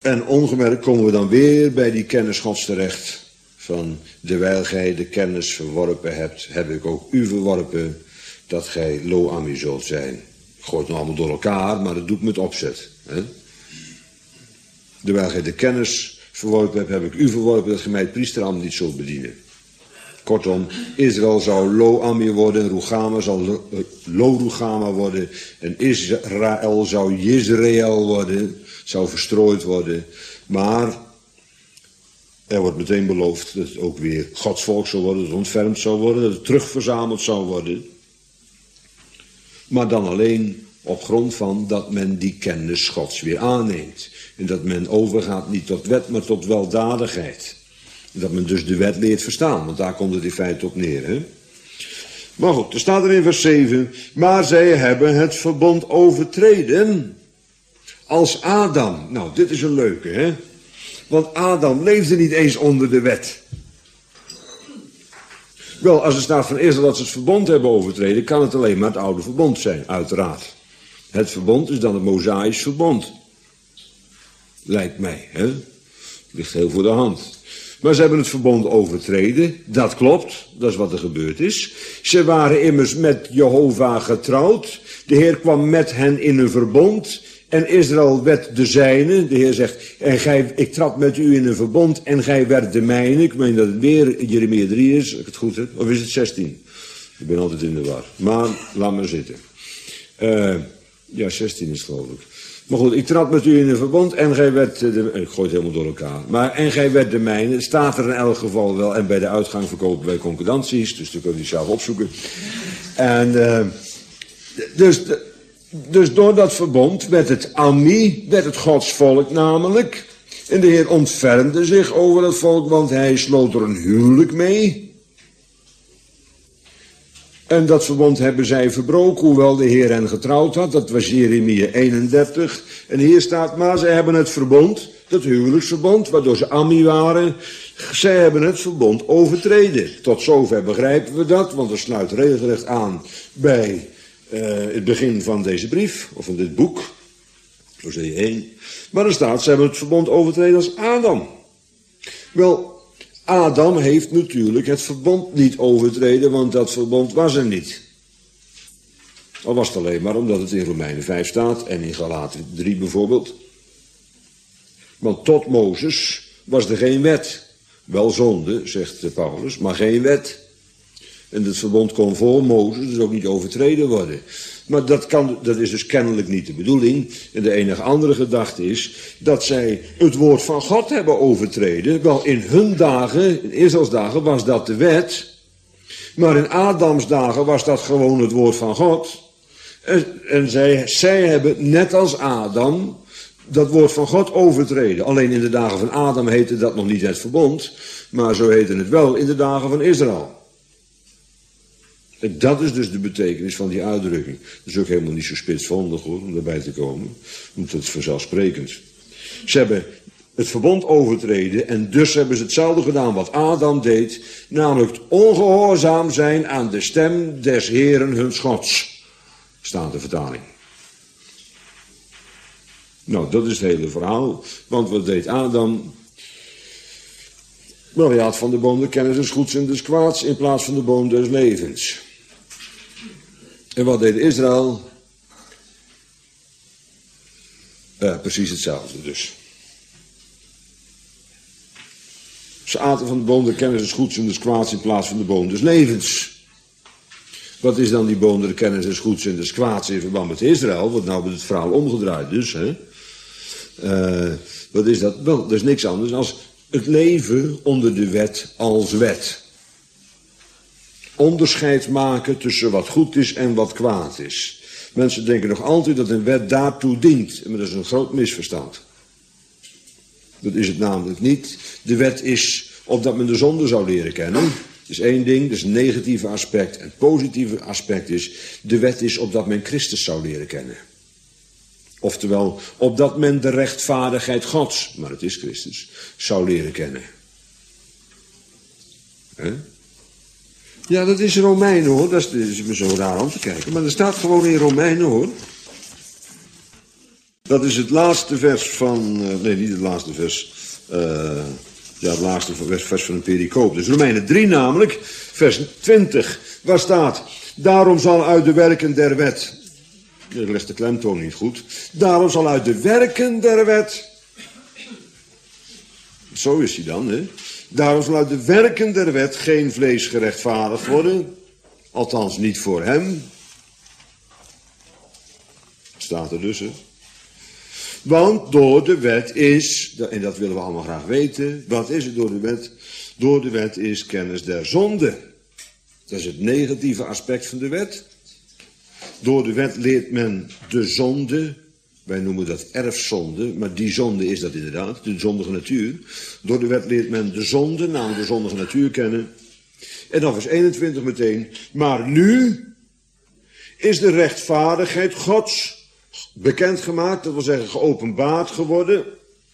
En ongemerkt komen we dan weer bij die kennis Gods terecht. Van, dewijl gij de kennis verworpen hebt, heb ik ook u verworpen, dat gij lo ami zult zijn. Ik gooi het nou allemaal door elkaar, maar dat doe ik met opzet. Hè? Dewijl gij de kennis verworpen hebt, heb ik u verworpen, dat gij mij het priesterambt niet zult bedienen. Kortom, Israël zou lo ami worden, Rugama zal lo Rugama worden, en Israël zou Jezreel worden, zou verstrooid worden. Maar er wordt meteen beloofd dat het ook weer Gods volk zou worden, dat het ontfermd zou worden, dat het terugverzameld zou worden. Maar dan alleen op grond van dat men die kennis Gods weer aanneemt. En dat men overgaat niet tot wet, maar tot weldadigheid. En dat men dus de wet leert verstaan, want daar komt het in feite op neer. Hè? Maar goed, er staat er in vers 7, maar zij hebben het verbond overtreden als Adam. Nou, dit is een leuke, hè? Want Adam leefde niet eens onder de wet. Wel, als er staat van Israël dat ze het verbond hebben overtreden, kan het alleen maar het oude verbond zijn, uiteraard. Het verbond is dan het Mosaïsch verbond. Lijkt mij, hè? Ligt heel voor de hand. Maar ze hebben het verbond overtreden, dat klopt, dat is wat er gebeurd is. Ze waren immers met Jehovah getrouwd. De Heer kwam met hen in een verbond. En Israël werd de zijne. De Heer zegt, ik trad met u in een verbond en gij werd de mijne. Ik meen dat het weer Jeremia 3 is, als ik het goed heb. Of is het 16? Ik ben altijd in de war. Maar, laat maar zitten. Ja, 16 is het, geloof ik. Maar goed, ik trad met u in een verbond en gij werd ik gooi het helemaal door elkaar. Maar en gij werd de mijne, staat er in elk geval wel. En bij de uitgang verkopen wij concordanties, dus dan kun je zelf opzoeken. En dus door dat verbond werd het Ami, werd het Gods volk namelijk. En de Heer ontfermde zich over dat volk, want hij sloot er een huwelijk mee. En dat verbond hebben zij verbroken, hoewel de Heer hen getrouwd had. Dat was Jeremia 31. En hier staat, maar zij hebben het verbond, dat huwelijksverbond, waardoor ze Ami waren. Zij hebben het verbond overtreden. Tot zover begrijpen we dat, want dat sluit regelrecht aan bij het begin van deze brief, of van dit boek. Hosea 1. Maar er staat, ze hebben het verbond overtreden als Adam. Wel, Adam heeft natuurlijk het verbond niet overtreden, want dat verbond was er niet. Al was het alleen maar omdat het in Romeinen 5 staat en in Galaten 3 bijvoorbeeld. Want tot Mozes was er geen wet. Wel zonde, zegt Paulus, maar geen wet. En het verbond kon voor Mozes dus ook niet overtreden worden. Maar dat is dus kennelijk niet de bedoeling. En de enige andere gedachte is dat zij het woord van God hebben overtreden. Wel, in hun dagen, in Israëls dagen, was dat de wet. Maar in Adams dagen was dat gewoon het woord van God. En zij hebben, net als Adam, dat woord van God overtreden. Alleen in de dagen van Adam heette dat nog niet het verbond. Maar zo heette het wel in de dagen van Israël. En dat is dus de betekenis van die uitdrukking. Dat is ook helemaal niet zo spitsvondig hoor, om daarbij te komen. Want dat is vanzelfsprekend. Ze hebben het verbond overtreden en dus hebben ze hetzelfde gedaan wat Adam deed. Namelijk het ongehoorzaam zijn aan de stem des Heeren huns Gods. Staat de vertaling. Nou, dat is het hele verhaal. Want wat deed Adam? Wel, hij had van de boom de kennis des goeds en des kwaads in plaats van de boom des levens. En wat deed Israël? Precies hetzelfde dus. Ze aten van de boom de kennis des goeds en des kwaads in plaats van de boom des levens. Wat is dan die boom de kennis des goeds en des kwaads in verband met Israël? Want nou wordt het verhaal omgedraaid dus. Hè? Wat is dat? Wel, dat is niks anders dan het leven onder de wet als wet. Onderscheid maken tussen wat goed is en wat kwaad is. Mensen denken nog altijd dat een wet daartoe dient. Maar dat is een groot misverstand. Dat is het namelijk niet. De wet is opdat men de zonde zou leren kennen. Dat is één ding, dat is een negatieve aspect. En het positieve aspect is, de wet is opdat men Christus zou leren kennen. Oftewel, opdat men de rechtvaardigheid Gods, maar het is Christus, zou leren kennen. Ja, dat is Romeinen hoor, dat is me zo raar om te kijken. Maar er staat gewoon in Romeinen hoor. Dat is het laatste vers van... nee, niet het laatste vers. Ja, het laatste vers van een pericoop. Dus Romeinen 3 namelijk, vers 20. Waar staat... Daarom zal uit de werken der wet... Ik leg de klemtoon niet goed. Daarom zal uit de werken der wet... Zo is hij dan, hè. Daarom zal uit de werken der wet geen vlees gerechtvaardigd worden. Althans niet voor hem. Staat er dus, hè. Want door de wet is, en dat willen we allemaal graag weten, wat is het door de wet? Door de wet is kennis der zonde. Dat is het negatieve aspect van de wet. Door de wet leert men de zonde, wij noemen dat erfzonde, maar die zonde is dat inderdaad, de zondige natuur. Door de wet leert men de zonde, namelijk de zondige natuur kennen. En dan vers 21 meteen, maar nu is de rechtvaardigheid Gods bekendgemaakt, dat wil zeggen geopenbaard geworden,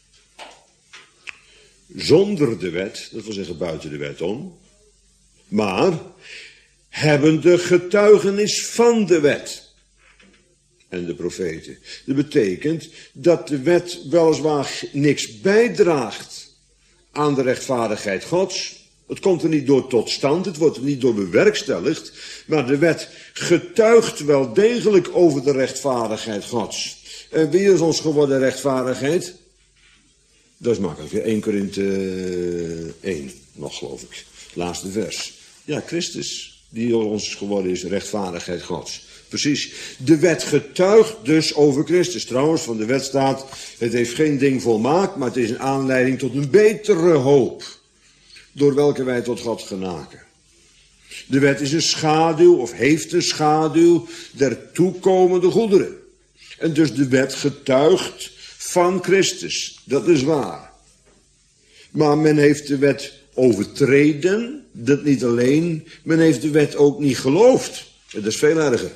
zonder de wet, dat wil zeggen buiten de wet om, maar hebben de getuigenis van de wet en de profeten. Dat betekent dat de wet weliswaar niks bijdraagt aan de rechtvaardigheid Gods. Het komt er niet door tot stand, het wordt er niet door bewerkstelligd, maar de wet getuigt wel degelijk over de rechtvaardigheid Gods. En wie is ons geworden rechtvaardigheid? Dat is makkelijk, 1 Korinthe 1 nog geloof ik, laatste vers. Ja, Christus, die ons geworden is rechtvaardigheid Gods. Precies, de wet getuigt dus over Christus. Trouwens, van de wet staat, het heeft geen ding volmaakt, maar het is een aanleiding tot een betere hoop, door welke wij tot God genaken. De wet is een schaduw, of heeft een schaduw, der toekomende goederen. En dus de wet getuigt van Christus, dat is waar. Maar men heeft de wet overtreden, dat niet alleen, men heeft de wet ook niet geloofd. Dat is veel erger.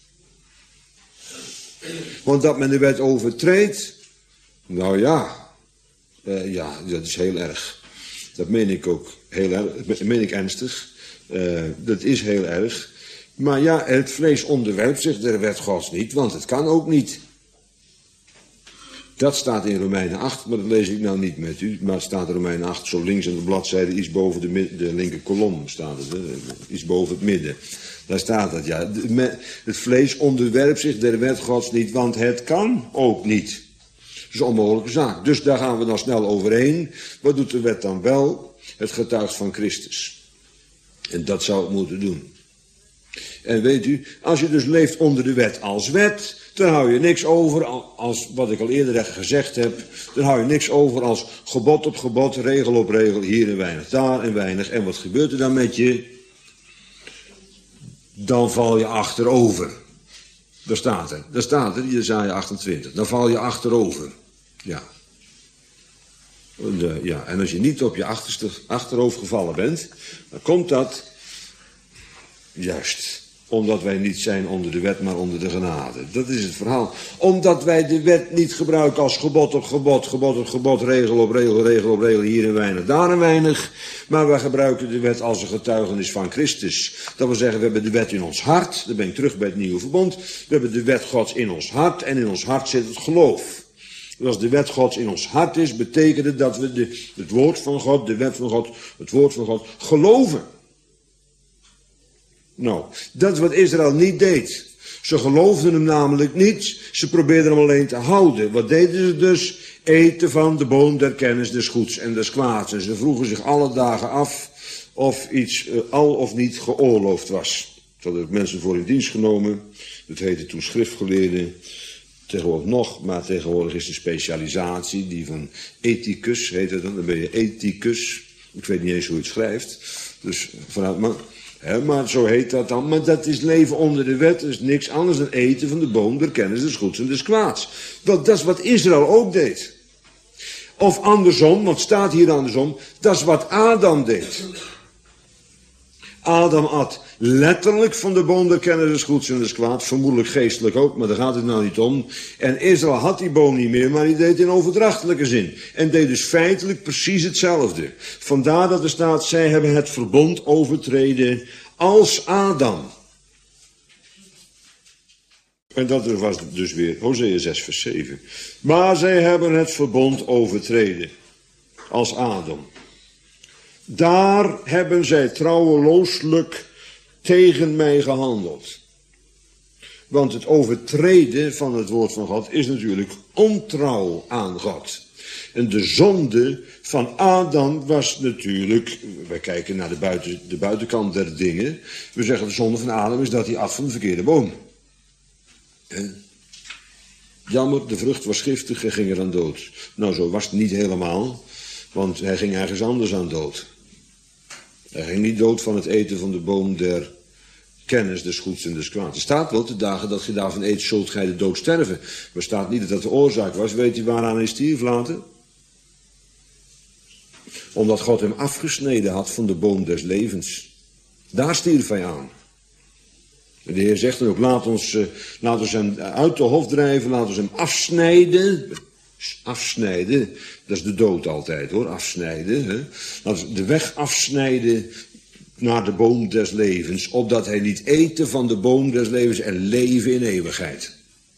Want dat men de wet overtreedt, nou ja, dat is heel erg. Dat meen ik ook heel erg, dat meen ik ernstig. Dat is heel erg. Maar ja, het vlees onderwerpt zich der wet Gods niet, want het kan ook niet. Dat staat in Romeinen 8, maar dat lees ik nou niet met u. Maar het staat in Romeinen 8, zo links aan de bladzijde, iets boven de linker kolom staat het. Iets boven het midden. Daar staat het, ja. Het vlees onderwerpt zich der wet Gods niet, want het kan ook niet. Dat is een onmogelijke zaak. Dus daar gaan we dan snel overheen. Wat doet de wet dan wel? Het getuigt van Christus. En dat zou het moeten doen. En weet u, als je dus leeft onder de wet als wet, dan hou je niks over als, wat ik al eerder gezegd heb, dan hou je niks over als gebod op gebod, regel op regel, hier en weinig, daar en weinig. En wat gebeurt er dan met je? Dan val je achterover. Daar staat er, Jesaja 28. Dan val je achterover. Ja. Ja, en als je niet op je achterhoofd gevallen bent, dan komt dat juist omdat wij niet zijn onder de wet, maar onder de genade. Dat is het verhaal. Omdat wij de wet niet gebruiken als gebod op gebod, gebod op gebod, regel op regel, regel op regel, hier en weinig, daar en weinig. Maar wij gebruiken de wet als een getuigenis van Christus. Dat wil zeggen, we hebben de wet in ons hart. Dan ben ik terug bij het nieuwe verbond. We hebben de wet Gods in ons hart en in ons hart zit het geloof. En als de wet Gods in ons hart is, betekent het dat we het woord van God, de wet van God, het woord van God geloven. Nou, dat is wat Israël niet deed. Ze geloofden hem namelijk niet. Ze probeerden hem alleen te houden. Wat deden ze dus? Eten van de boom der kennis des goeds en des kwaads. En ze vroegen zich alle dagen af of iets al of niet geoorloofd was. Ze hadden mensen voor in dienst genomen. Dat heette toen schriftgeleerden. Tegenwoordig nog, maar tegenwoordig is de specialisatie, die van ethicus heet het dan. Dan ben je ethicus. Ik weet niet eens hoe je het schrijft. Dus vanuit maar. Maar zo heet dat dan. Maar dat is leven onder de wet. Dat is niks anders dan eten van de boom der kennis des goeds en des kwaads. Want dat is wat Israël ook deed. Of andersom, want het staat hier andersom. Dat is wat Adam deed. Adam at letterlijk van de boom der kennis des goeds en des kwaads. Vermoedelijk geestelijk ook, maar daar gaat het nou niet om. En Israël had die boom niet meer, maar die deed in overdrachtelijke zin. En deed dus feitelijk precies hetzelfde. Vandaar dat er staat, zij hebben het verbond overtreden als Adam. En dat was dus weer Hosea 6 vers 7. Maar zij hebben het verbond overtreden. Als Adam. Daar hebben zij trouwelooslijk tegen mij gehandeld. Want het overtreden van het woord van God is natuurlijk ontrouw aan God. En de zonde van Adam was natuurlijk, wij kijken naar de buitenkant der dingen. We zeggen de zonde van Adam is dat hij at van de verkeerde boom. Jammer, de vrucht was giftig en ging er aan dood. Nou, zo was het niet helemaal, want hij ging ergens anders aan dood. Hij ging niet dood van het eten van de boom der kennis des goeds en des kwaads. Er staat wel, de dagen dat je daarvan eet, zult gij de dood sterven. Maar er staat niet dat dat de oorzaak was. Weet u waaraan hij stierf later? Omdat God hem afgesneden had van de boom des levens. Daar stierf hij aan. En de Heer zegt dan ook, laat ons hem uit de hof drijven, laat ons hem afsnijden. Afsnijden, dat is de dood altijd hoor, afsnijden. Hè? Laat ons de weg afsnijden naar de boom des levens, opdat hij niet eten van de boom des levens en leven in eeuwigheid.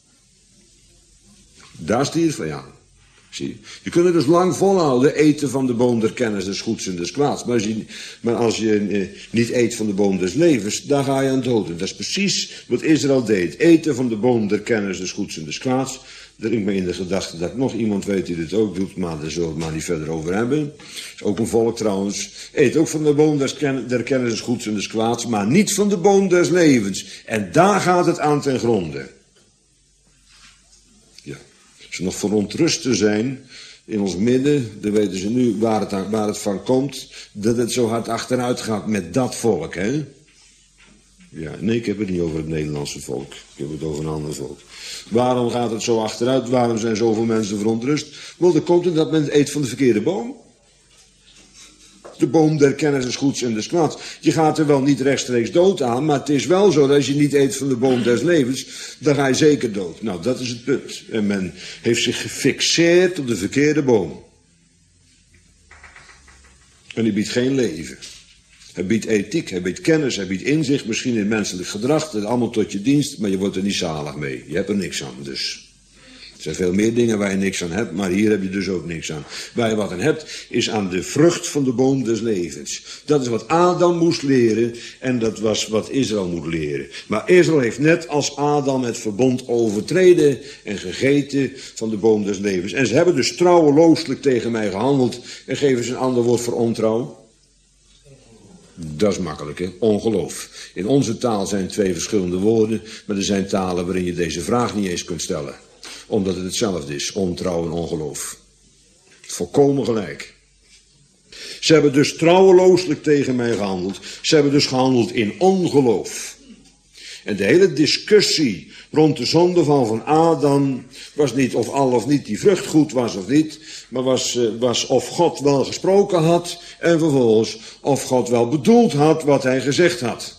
Daar stierf hij aan. Zie je kunt het dus lang volhouden, eten van de boom der kennis des goeds en des kwaads. Maar als je niet eet van de boom des levens, dan ga je aan dood. En dat is precies wat Israël deed. Eten van de boom der kennis des goeds en des kwaads. Er ik me in de gedachte dat nog iemand weet die dit ook doet, maar daar zullen we het maar niet verder over hebben. Dat is ook een volk trouwens. Eet ook van de boom der kennis des goeds en des kwaads, maar niet van de boom des levens. En daar gaat het aan ten gronde. Ja. Als er nog verontrusten zijn in ons midden, dan weten ze nu waar het van komt, dat het zo hard achteruit gaat met dat volk, hè? Ja, nee, ik heb het niet over het Nederlandse volk. Ik heb het over een ander volk. Waarom gaat het zo achteruit? Waarom zijn zoveel mensen verontrust? Wel, dan komt het dat men eet van de verkeerde boom. De boom der kennis des goeds en des kwaads. Je gaat er wel niet rechtstreeks dood aan, maar het is wel zo dat als je niet eet van de boom des levens, dan ga je zeker dood. Nou, dat is het punt. En men heeft zich gefixeerd op de verkeerde boom. En die biedt geen leven. Hij biedt ethiek, hij biedt kennis, hij biedt inzicht, misschien in menselijk gedrag. Dat is allemaal tot je dienst, maar je wordt er niet zalig mee. Je hebt er niks aan, dus. Er zijn veel meer dingen waar je niks aan hebt, maar hier heb je dus ook niks aan. Waar je wat aan hebt, is aan de vrucht van de boom des levens. Dat is wat Adam moest leren en dat was wat Israël moet leren. Maar Israël heeft net als Adam het verbond overtreden en gegeten van de boom des levens. En ze hebben dus trouwelooselijk tegen mij gehandeld en geven ze een ander woord voor ontrouw. Dat is makkelijk, hè? Ongeloof. In onze taal zijn 2 verschillende woorden, maar er zijn talen waarin je deze vraag niet eens kunt stellen. Omdat het hetzelfde is, ontrouw en ongeloof. Volkomen gelijk. Ze hebben dus trouwelooselijk tegen mij gehandeld. Ze hebben dus gehandeld in ongeloof. En de hele discussie rond de zondeval van Adam was niet of al of niet die vrucht goed was of niet, maar was of God wel gesproken had en vervolgens of God wel bedoeld had wat hij gezegd had.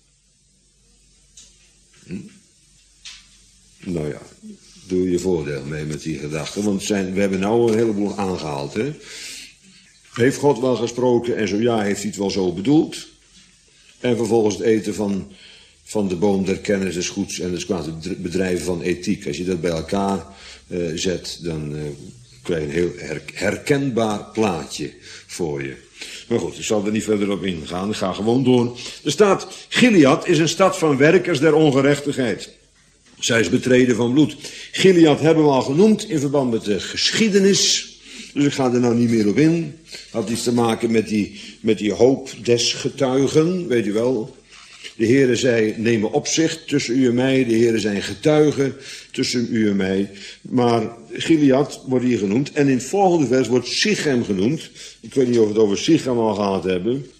Nou ja, doe je voordeel mee met die gedachten, want we hebben nou een heleboel aangehaald. Hè? Heeft God wel gesproken en zo ja, heeft hij het wel zo bedoeld? En vervolgens het eten van de boom der kennis des goeds en des kwaads, het bedrijven van ethiek. Als je dat bij elkaar zet, dan krijg je een heel herkenbaar plaatje voor je. Maar goed, ik zal er niet verder op ingaan, ik ga gewoon door. Er staat, Gilead is een stad van werkers der ongerechtigheid. Zij is betreden van bloed. Gilead hebben we al genoemd in verband met de geschiedenis. Dus ik ga er nou niet meer op in. Had iets te maken met die hoop des getuigen, weet u wel. De Heere zei, neem me op zich tussen u en mij. De Heere zijn getuigen tussen u en mij. Maar Gilead wordt hier genoemd. En in het volgende vers wordt Sichem genoemd. Ik weet niet of we het over Sichem al gehad hebben.